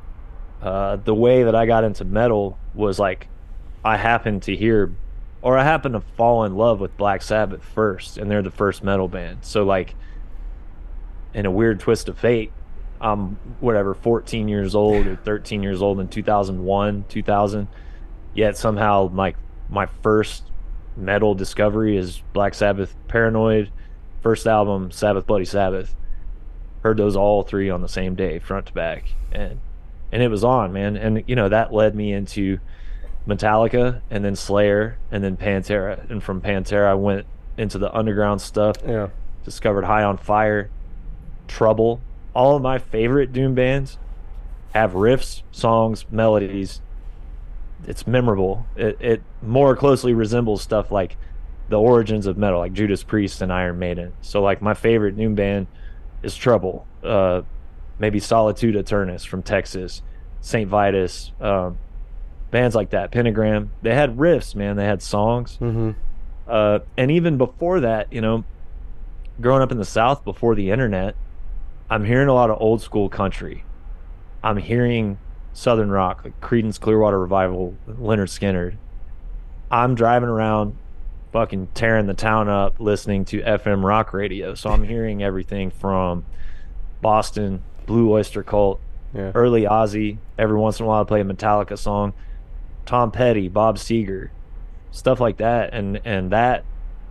uh, the way that I got into metal was like I happened to hear, or I happened to fall in love with Black Sabbath first, and they're the first metal band. So like, in a weird twist of fate, I'm whatever fourteen years old or thirteen years old in two thousand one, two thousand. Yet somehow my my first metal discovery is Black Sabbath, Paranoid, first album, Sabbath Bloody Sabbath. Heard those all three on the same day, front to back, and and it was on, man. And you know that led me into Metallica, and then Slayer, and then Pantera. And from Pantera, I went into the underground stuff. Yeah, discovered High on Fire, Trouble. All of my favorite doom bands have riffs, songs, melodies. It's memorable. It it more closely resembles stuff like the origins of metal, like Judas Priest and Iron Maiden. So like my favorite doom band is Trouble, uh, maybe Solitude Aeternus from Texas, Saint Vitus, um, bands like that, Pentagram. They had riffs, man. They had songs. Mm-hmm. Uh, and even before that, you know, growing up in the South before the internet, I'm hearing a lot of old school country. I'm hearing Southern rock, like Creedence Clearwater Revival, Lynyrd Skynyrd. I'm driving around fucking tearing the town up listening to F M rock radio, so I'm hearing everything from Boston, Blue Oyster Cult, yeah. early Ozzy. Every once in a while I play a Metallica song, Tom Petty, Bob Seger, stuff like that. And and that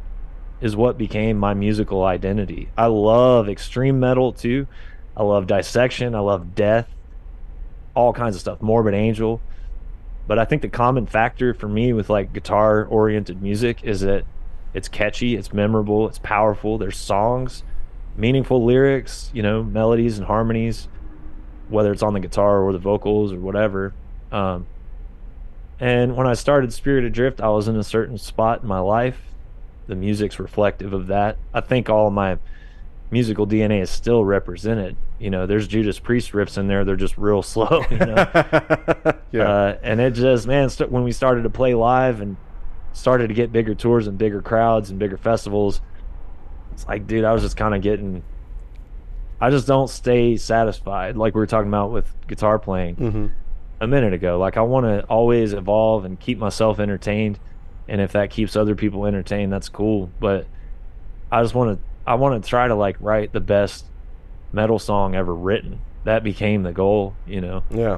is what became my musical identity. I love extreme metal too. I love Dissection, I love Death, all kinds of stuff, Morbid Angel. But I think the common factor for me with like guitar oriented music is that it's catchy, it's memorable, it's powerful. There's songs, meaningful lyrics, you know, melodies and harmonies, whether it's on the guitar or the vocals or whatever. Um, and when I started Spirit Adrift, I was in a certain spot in my life. The music's reflective of that. I think all of my musical D N A is still represented. You know, there's Judas Priest riffs in there. They're just real slow, you know. yeah. Uh, and it just, man, st- when we started to play live and started to get bigger tours and bigger crowds and bigger festivals, it's like, dude, I was just kind of getting, I just don't stay satisfied. Like we were talking about with guitar playing mm-hmm. a minute ago. Like I want to always evolve and keep myself entertained. And if that keeps other people entertained, that's cool. But I just want to, I want to try to like write the best metal song ever written. That became the goal, you know. Yeah.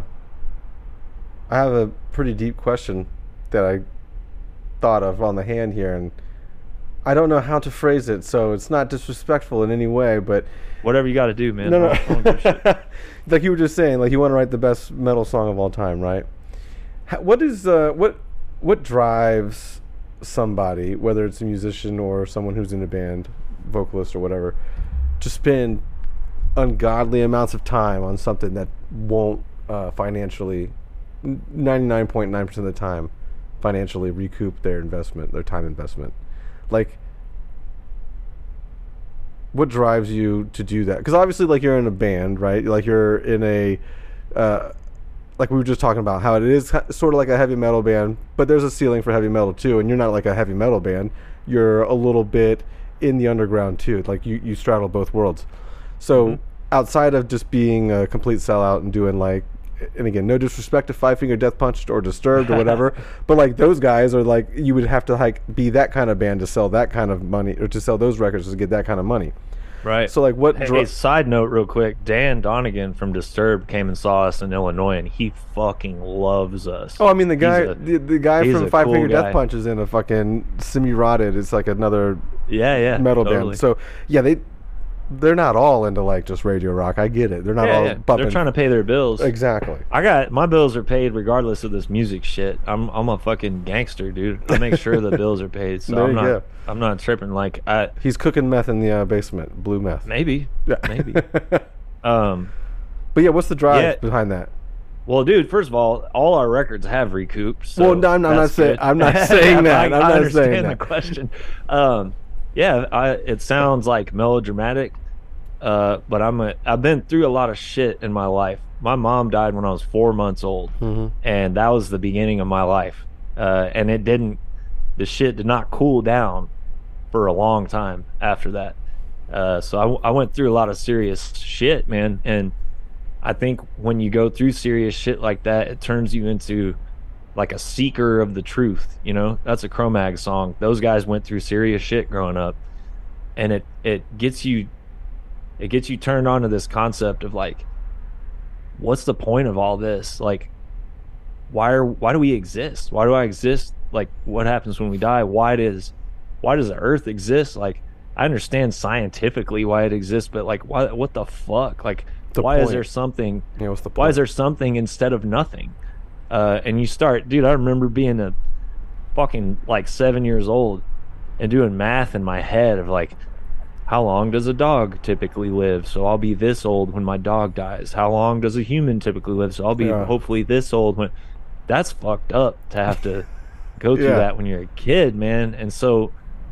I have a pretty deep question that I thought of on the hand here, and I don't know how to phrase it, so it's not disrespectful in any way, but whatever you got to do, man. No, no. I don't give a shit. Like you were just saying, like you want to write the best metal song of all time, right? How, what is uh what what drives somebody, whether it's a musician or someone who's in a band, vocalist or whatever, to spend ungodly amounts of time on something that won't uh, financially, ninety-nine point nine percent of the time, financially recoup their investment, their time investment. Like, what drives you to do that? Because obviously, like, you're in a band, right? Like, you're in a, uh, like we were just talking about, how it is sort of like a heavy metal band, but there's a ceiling for heavy metal too, and you're not like a heavy metal band. You're a little bit in the underground too. Like, you, you straddle both worlds. So mm-hmm. outside of just being a complete sellout and doing, like, and again, no disrespect to Five Finger Death Punch or Disturbed or whatever, but like those guys are like, you would have to like be that kind of band to sell that kind of money, or to sell those records to get that kind of money. Right. So like what? Hey, dro- hey, side note, real quick, Dan Donegan from Disturbed came and saw us in Illinois, and he fucking loves us. Oh, I mean the guy, a, the, the guy from Five cool Finger guy. Death Punch is in a fucking semi-rotted. It's like another yeah, yeah, metal totally. band. So yeah, they. They're not all into like just radio rock. I get it. They're not yeah, all yeah. bumping. They're trying to pay their bills. Exactly. I got my bills are paid regardless of this music shit. I'm I'm a fucking gangster, dude. I make sure the bills are paid. So There I'm you not go. I'm not tripping. Like I He's cooking meth in the uh, basement, blue meth. maybe Yeah. maybe. Um, But yeah, what's the drive Yeah. behind that? well, dude. First of all, all our records have recouped. So Well, no, I'm, I'm not that's saying. good. I'm not saying that. I, I'm I not understand saying the that. question. Um, yeah, I, it sounds like melodramatic. Uh, but I'm a, I've been through a lot of shit in my life. My mom died when I was four months old, Mm-hmm. and that was the beginning of my life. Uh, and it didn't, the shit did not cool down for a long time after that. Uh, so I, I went through a lot of serious shit, man. And I think when you go through serious shit like that, it turns you into like a seeker of the truth. You know, that's a Cro-Mag song. Those guys went through serious shit growing up, and it, it gets you. It gets you turned on to this concept of like, what's the point of all this? Like, why are why do we exist? Why do I exist? Like, what happens when we die? Why does why does the earth exist? Like, I understand scientifically why it exists, but like, why? What the fuck? Like, The why is point. there something? Yeah, what's the point? Why is there something instead of nothing? Uh, and you start, dude. I remember being a fucking like seven years old and doing math in my head of like, how long does a dog typically live? So I'll be this old when my dog dies. How long does a human typically live? So I'll be Yeah. hopefully this old when. That's fucked up to have to go through Yeah. that when you're a kid, man. And so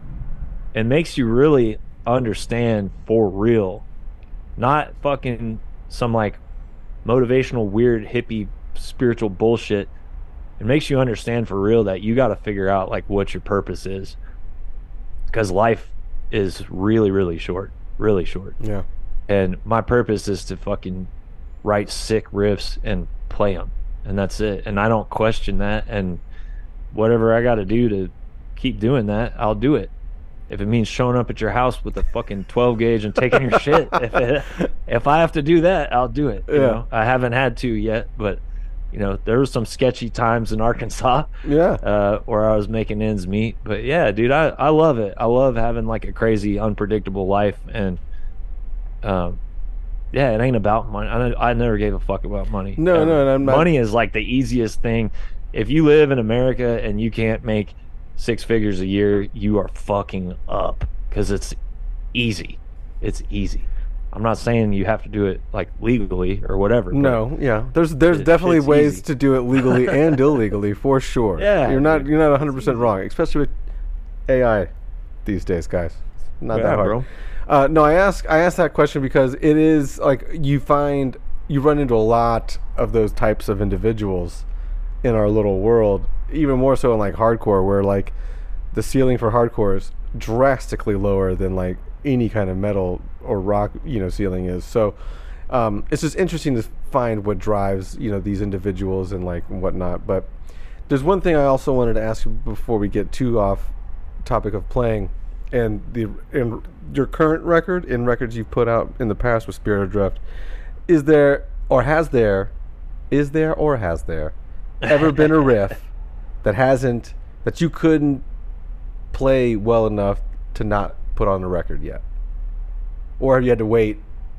it makes you really understand for real, not fucking some like motivational, weird, hippie, spiritual bullshit. It makes you understand for real that you got to figure out like what your purpose is, because life is really, really short, really short. Yeah. And my purpose is to fucking write sick riffs and play them, and that's it. And I don't question that. And whatever I got to do to keep doing that, I'll do it. If it means showing up at your house with a fucking twelve gauge and taking your shit, if it, if I have to do that, I'll do it. You Yeah. know, I haven't had to yet, but you know, there was some sketchy times in Arkansas, Yeah. uh, where I was making ends meet. But yeah, dude, I, I love it. I love having like a crazy, unpredictable life. And um, yeah, it ain't about money. I, I never gave a fuck about money. No, Um, no, and I'm not- money is like the easiest thing. If you live in America and you can't make six figures a year, you are fucking up, because it's easy. It's easy. I'm not saying you have to do it like legally or whatever. but No, yeah. There's there's It- definitely it's ways easy. to do it legally and illegally for sure. Yeah, You're not dude. you're not one hundred percent wrong, especially with A I these days, guys. It's not Yeah, that hard. bro. Uh, no, I ask I asked that question because it is like you find you run into a lot of those types of individuals in our little world, even more so in like hardcore, where like the ceiling for hardcore is drastically lower than like any kind of metal or rock, you know, ceiling is. So um, it's just interesting to find what drives, you know, these individuals and like whatnot. But there's one thing I also wanted to ask you before we get too off topic of playing, and the in your current record and records you've put out in the past with Spirit Adrift. Is there or has there, is there or has there ever been a riff that hasn't that you couldn't play well enough to not put on the record yet, or have you had to wait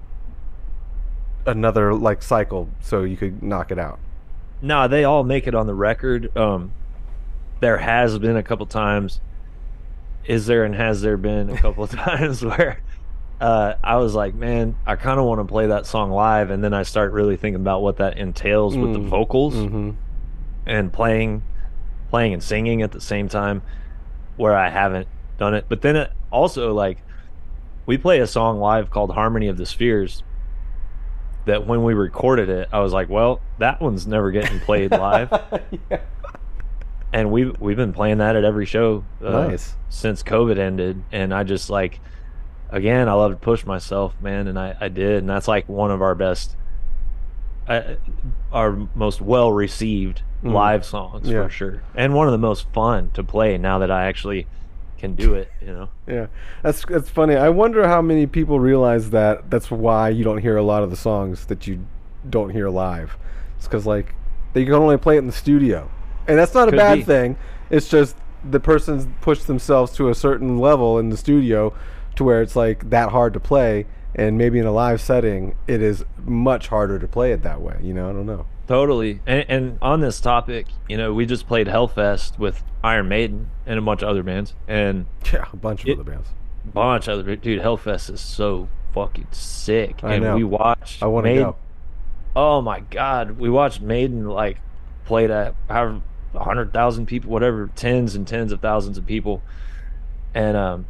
another like cycle so you could knock it out? No, they all make it on the record. Um, there has been a couple times. Is there and has there been a couple of times where uh, I was like, man, I kind of want to play that song live, and then I start really thinking about what that entails with Mm. the vocals Mm-hmm. and playing, playing and singing at the same time, where I haven't done it. But then it also, like, we play a song live called Harmony of the Spheres that when we recorded it, I was like, well, that one's never getting played live. Yeah. And we've, we've been playing that at every show uh, Nice. since COVID ended. And I just, like, again, I love to push myself, man, and I, I did. And that's, like, one of our best, uh, our most well-received Mm. live songs, Yeah. for sure. And one of the most fun to play now that I actually can do it, you know? Yeah, that's that's funny. I wonder how many people realize that that's why you don't hear a lot of the songs that you don't hear live. It's because, like, they can only play it in the studio, and that's not a Could bad be. thing. It's just the person's pushed themselves to a certain level in the studio to where it's like that hard to play, and maybe in a live setting it is much harder to play it that way. You know, I don't know. Totally. And, and on this topic, you know, we just played Hellfest with Iron Maiden and a bunch of other bands, and Yeah, a bunch of It- other bands. a bunch of other dude. Hellfest is so fucking sick. I and know. we watched. I want to Maiden- go. Oh my god, we watched Maiden like played at however a hundred thousand people, whatever, tens and tens of thousands of people, and um,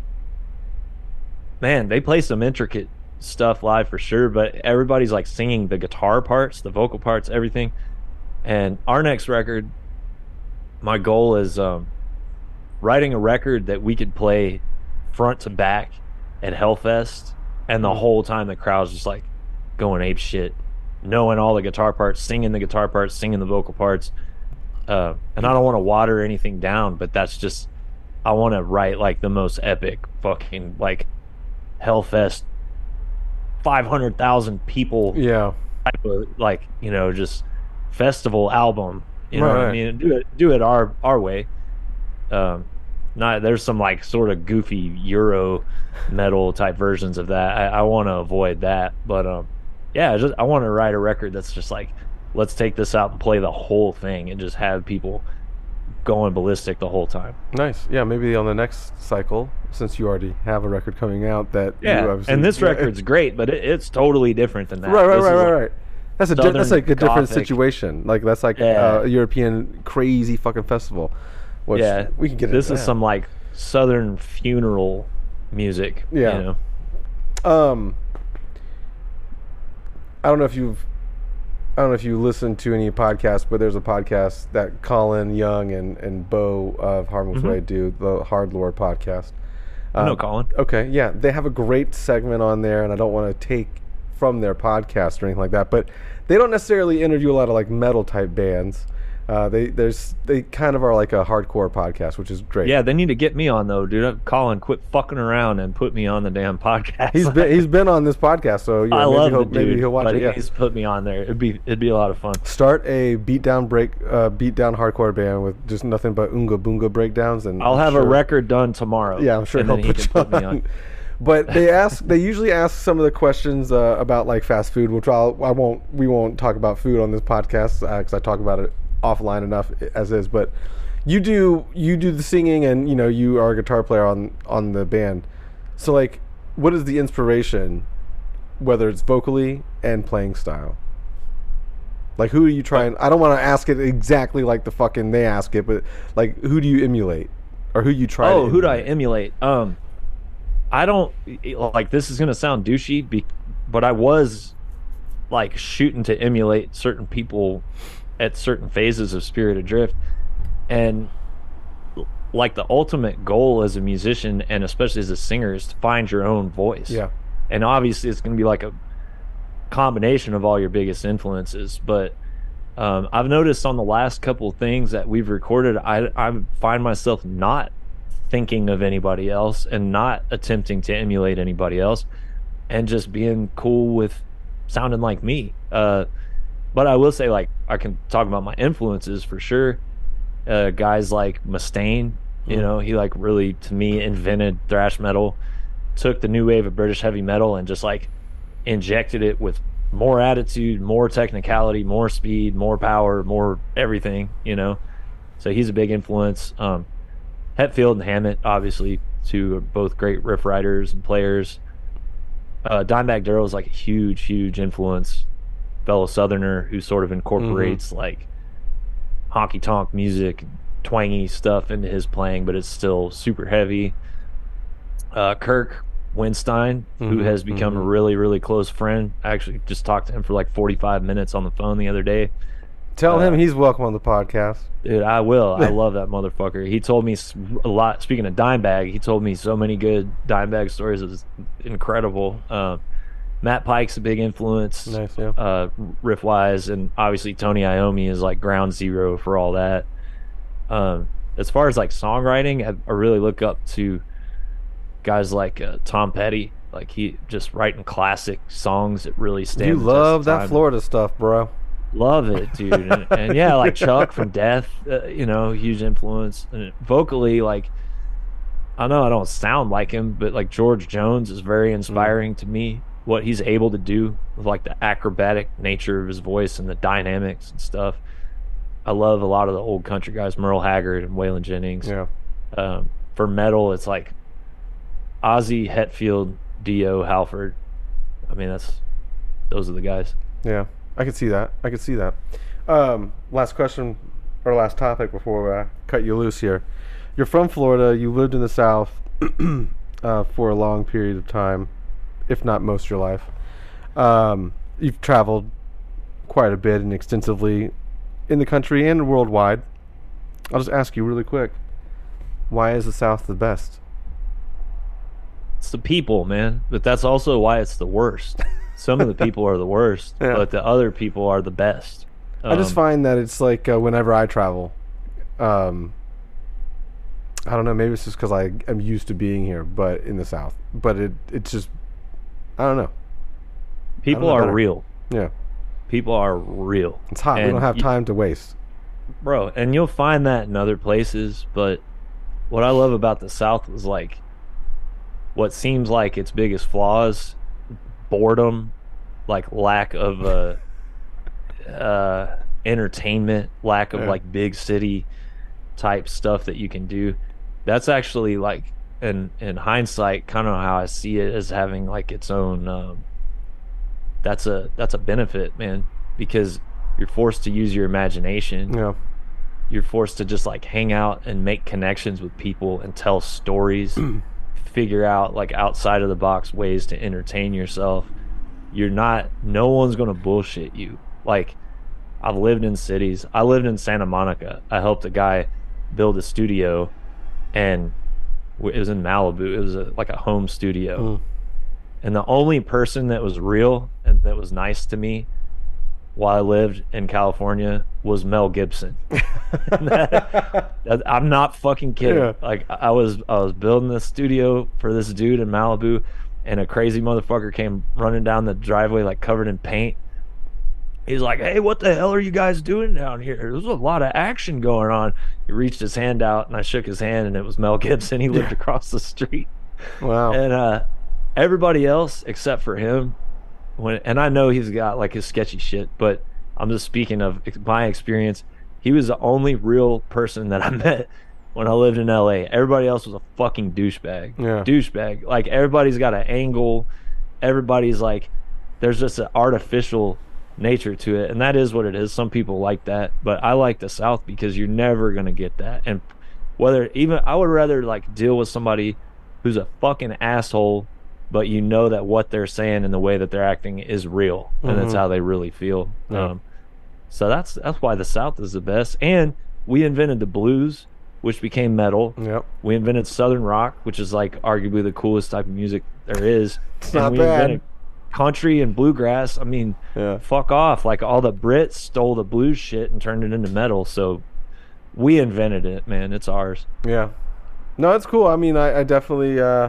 man, they play some intricate stuff live for sure. But everybody's like singing the guitar parts, the vocal parts, everything. And our next record, my goal is um, writing a record that we could play front to back at Hellfest, and the Mm. whole time the crowd's just like going ape shit, knowing all the guitar parts, singing the guitar parts, singing the vocal parts. Uh, and I don't want to water anything down, but that's just, I want to write like the most epic fucking like Hellfest, five hundred thousand people Yeah, type of, like, you know, just festival album. You know Right, what I right. mean? Do it, do it our our way. Um, not there's some like sort of goofy Euro metal type versions of that. I, I want to avoid that, but um, yeah, just I want to write a record that's just like, let's take this out and play the whole thing and just have people going ballistic the whole time. nice. Yeah, maybe on the next cycle, since you already have a record coming out that you Yeah, obviously- and this yeah, record's great, but it, it's totally different than that. Right, right, This right, is right, like- right. That's a di- that's Southern like a different Gothic. situation. Like that's like Yeah. uh, a European crazy fucking festival. Which Yeah, we can get. This into is that. some like Southern funeral music. Yeah. you know? Um, I don't know if you've, I don't know if you listen to any podcasts, but there's a podcast that Colin Young and and Bo of Harmless Mhm. Way do, the Hard Lord podcast. I know Um, Colin. Okay, yeah, they have a great segment on there, and I don't want to take from their podcast or anything like that, but they don't necessarily interview a lot of like metal type bands. Uh, they there's they kind of are like a hardcore podcast, which is great. Yeah, they need to get me on though, dude. Colin, quit fucking around and put me on the damn podcast. he's been he's been on this podcast, so you know, I maybe love he'll the dude, maybe he'll watch but it. he Yeah. needs to put me on there. It'd be it'd be a lot of fun. Start a beatdown break, uh, beatdown hardcore band with just nothing but unga boonga breakdowns, and I'll I'm have sure- a record done tomorrow. Yeah, I'm sure and he'll then he put can you put me on. on. But they ask, they usually ask some of the questions uh, about like fast food, which I'll, I won't, we won't talk about food on this podcast because I talk about it offline enough as is. But you do, you do the singing, and you know you are a guitar player on on the band. So like, what is the inspiration, whether it's vocally and playing style? Like, who are you trying? I don't want to ask it exactly like the fucking they ask it, but like, who do you emulate, or who you try? Oh, to who do I emulate? emulate? Um, I don't like this is gonna sound douchey, be, but I was like shooting to emulate certain people at certain phases of Spirit Adrift, and like the ultimate goal as a musician and especially as a singer is to find your own voice. Yeah. And obviously it's gonna be like a combination of all your biggest influences, but um, I've noticed on the last couple of things that we've recorded, I I find myself not thinking of anybody else and not attempting to emulate anybody else, and just being cool with sounding like me. Uh, but I will say, like, I can talk about my influences for sure. Uh, guys like Mustaine, you Mm. know, he like really to me invented thrash metal, took the new wave of British heavy metal and just like injected it with more attitude, more technicality, more speed, more power, more everything, you know. So he's a big influence. Um, Hetfield and Hammett, obviously, two are both great riff writers and players. uh, Dimebag Darrell is like a huge, huge influence. Fellow Southerner who sort of incorporates mm-hmm. like honky tonk music, twangy stuff into his playing, but it's still super heavy. Uh, Kirk Winstein, mm-hmm. who has become mm-hmm. a really, really close friend. I actually just talked to him for like forty-five minutes on the phone the other day. Tell uh, him he's welcome on the podcast. Dude, I will. I love that motherfucker. He told me a lot. Speaking of Dimebag, he told me so many good Dimebag stories. It was incredible. Uh, Matt Pike's a big influence, nice, yeah. uh, riff-wise, and obviously Tony Iommi is like ground zero for all that. Um, as far as like songwriting, I, I really look up to guys like uh, Tom Petty. Like he just writing classic songs that really stand. You love that Florida stuff, bro. Love it, dude. and, and yeah, like Chuck from Death, uh, you know, huge influence. And vocally, like, I know I don't sound like him, but like George Jones is very inspiring mm. to me. What he's able to do with like the acrobatic nature of his voice and the dynamics and stuff. I love a lot of the old country guys, Merle Haggard and Waylon Jennings. Yeah. Um, for metal, it's like Ozzy, Hetfield, Dio, Halford. I mean, that's those are the guys. Yeah, I could see that. I could see that. Um, last question, or last topic before I cut you loose here. You're from Florida. You lived in the South uh, for a long period of time, if not most of your life. Um, you've traveled quite a bit and extensively in the country and worldwide. I'll just ask you really quick, why is the South the best? It's the people, man. But that's also why it's the worst. Some of the people are the worst, yeah. but the other people are the best. Um, I just find that it's like uh, whenever I travel, um, I don't know, maybe it's just because I am used to being here, but in the South. But it it's just, I don't know. People don't know are better. real. Yeah. People are real. It's hot. And we don't have time you, to waste. Bro, and you'll find that in other places, but what I love about the South is like what seems like its biggest flaws, boredom, like lack of uh, uh, entertainment, lack of yeah. like big city type stuff that you can do. That's actually like, in, in hindsight, kind of how I see it as having like its own... Um, That's a that's a benefit, man, because you're forced to use your imagination. Yeah. You're forced to just like hang out and make connections with people and tell stories, figure out like outside of the box ways to entertain yourself. You're not, no one's going to bullshit you. Like, I've lived in cities. I lived in Santa Monica. I helped a guy build a studio, and it was in Malibu. It was a, like a home studio. Mm. And the only person that was real and that was nice to me while I lived in California was Mel Gibson. that, that, I'm not fucking kidding. Yeah. Like I was, I was building this studio for this dude in Malibu, and a crazy motherfucker came running down the driveway like covered in paint. He's like, "Hey, what the hell are you guys doing down here? There's a lot of action going on." He reached his hand out, and I shook his hand, and it was Mel Gibson. He lived yeah. across the street. Wow. And uh. Everybody else except for him, when and I know he's got like his sketchy shit, but I'm just speaking of my experience. He was the only real person that I met when I lived in L A. Everybody else was a fucking douchebag. Yeah. Douchebag. Like everybody's got an angle. Everybody's like, there's just an artificial nature to it, and that is what it is. Some people like that, but I like the South because you're never gonna get that. And whether even I would rather like deal with somebody who's a fucking asshole, but you know that what they're saying and the way that they're acting is real, and mm-hmm. that's how they really feel. Yeah. Um, so that's that's why the South is the best. And we invented the blues, which became metal. Yep. We invented Southern rock, which is like arguably the coolest type of music there is. It's and not we bad. Invented country and bluegrass. I mean, yeah. fuck off. Like all the Brits stole the blues shit and turned it into metal. So we invented it, man. It's ours. Yeah. No, it's cool. I mean, I, I definitely... Uh...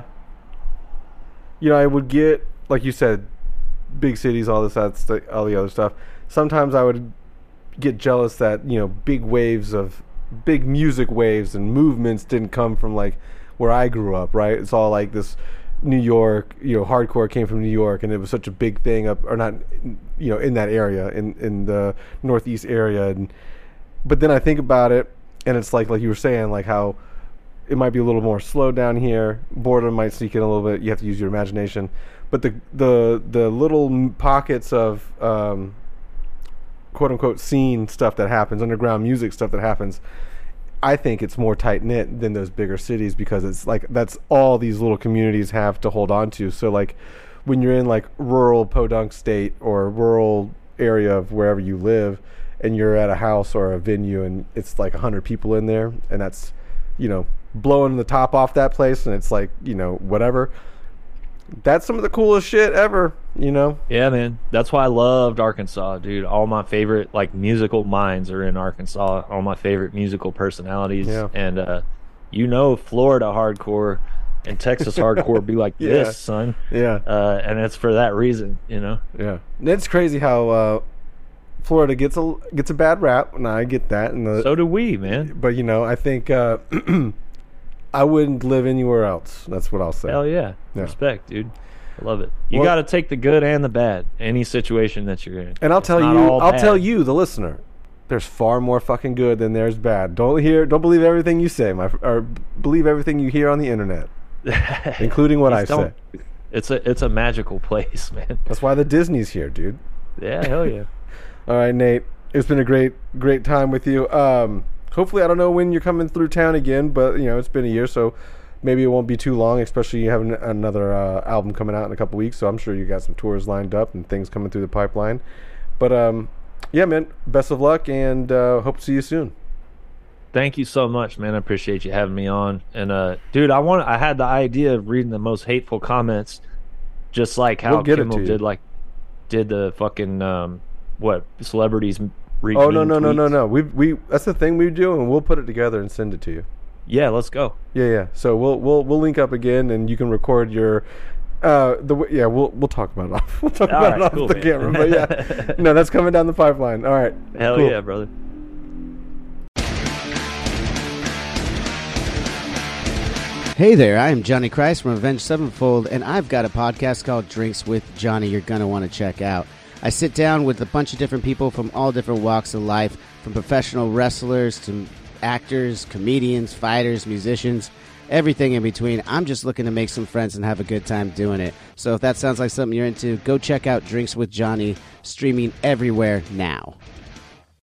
You know, I would get, like you said, big cities, all this, that, st- all the other stuff. Sometimes I would get jealous that, you know, big waves of, big music waves and movements didn't come from, like, where I grew up, right? It's all like this New York, you know, hardcore came from New York, and it was such a big thing up, or not, you know, in that area, in, in the Northeast area. And but then I think about it, and it's like, like you were saying, like how it might be a little more slow down here. Boredom might sneak in a little bit. You have to use your imagination. but the the the little pockets of um, quote unquote scene stuff that happens, underground music stuff that happens, I think it's more tight knit than those bigger cities, because it's like that's all these little communities have to hold on to. So like when you're in like rural Podunk State or rural area of wherever you live, and you're at a house or a venue and it's like a hundred people in there, and that's, you know, blowing the top off that place, and it's like, you know, whatever. That's some of the coolest shit ever, you know? Yeah, man. That's why I loved Arkansas, dude. All my favorite, like, musical minds are in Arkansas. All my favorite musical personalities. Yeah. And, uh, you know, Florida hardcore and Texas hardcore be like Yeah. this, son. Yeah. Uh, and it's for that reason, you know? Yeah. It's crazy how uh, Florida gets a gets a bad rap, and I get that. And the, So do we, man. But, you know, I think uh, I wouldn't live anywhere else. That's what I'll say. Hell yeah. Yeah. Respect, dude. I love it. You Well- got to take the good and the bad, any situation that you're in. And I'll It's tell not you, all I'll bad. tell you, the listener, there's far more fucking good than there's bad. Don't hear, don't believe everything you say, my, or believe everything you hear on the internet, including what I Just say. don't- It's a it's a magical place, man. That's why the Disney's here, dude. Yeah, hell yeah. All right, Nate. It's been a great, great time with you. Um, hopefully, I don't know when you're coming through town again, but you know it's been a year, so maybe it won't be too long. Especially you have an, another uh, album coming out in a couple weeks, so I'm sure you got some tours lined up and things coming through the pipeline. But um, yeah, man. Best of luck, and uh, hope to see you soon. Thank you so much, man. I appreciate you having me on. And uh, dude, I want I had the idea of reading the most hateful comments, just like how We'll get it Kimmel to you. did, like did the fucking um, what celebrities read. Oh no mean no no no tweets. no. We we that's the thing we do, and we'll put it together and send it to you. Yeah, let's go. Yeah yeah. So we'll we'll we'll link up again, and you can record your. Uh, the w- yeah, we'll we'll talk about it off. We'll talk All about right, it off cool, the man. camera, but yeah, no, that's coming down the pipeline. All right, Hell cool. yeah, brother. Hey there, I am Johnny Christ from Avenged Sevenfold, and I've got a podcast called Drinks with Johnny you're going to want to check out. I sit down with a bunch of different people from all different walks of life, from professional wrestlers to actors, comedians, fighters, musicians, everything in between. I'm just looking to make some friends and have a good time doing it. So if that sounds like something you're into, go check out Drinks with Johnny, streaming everywhere now.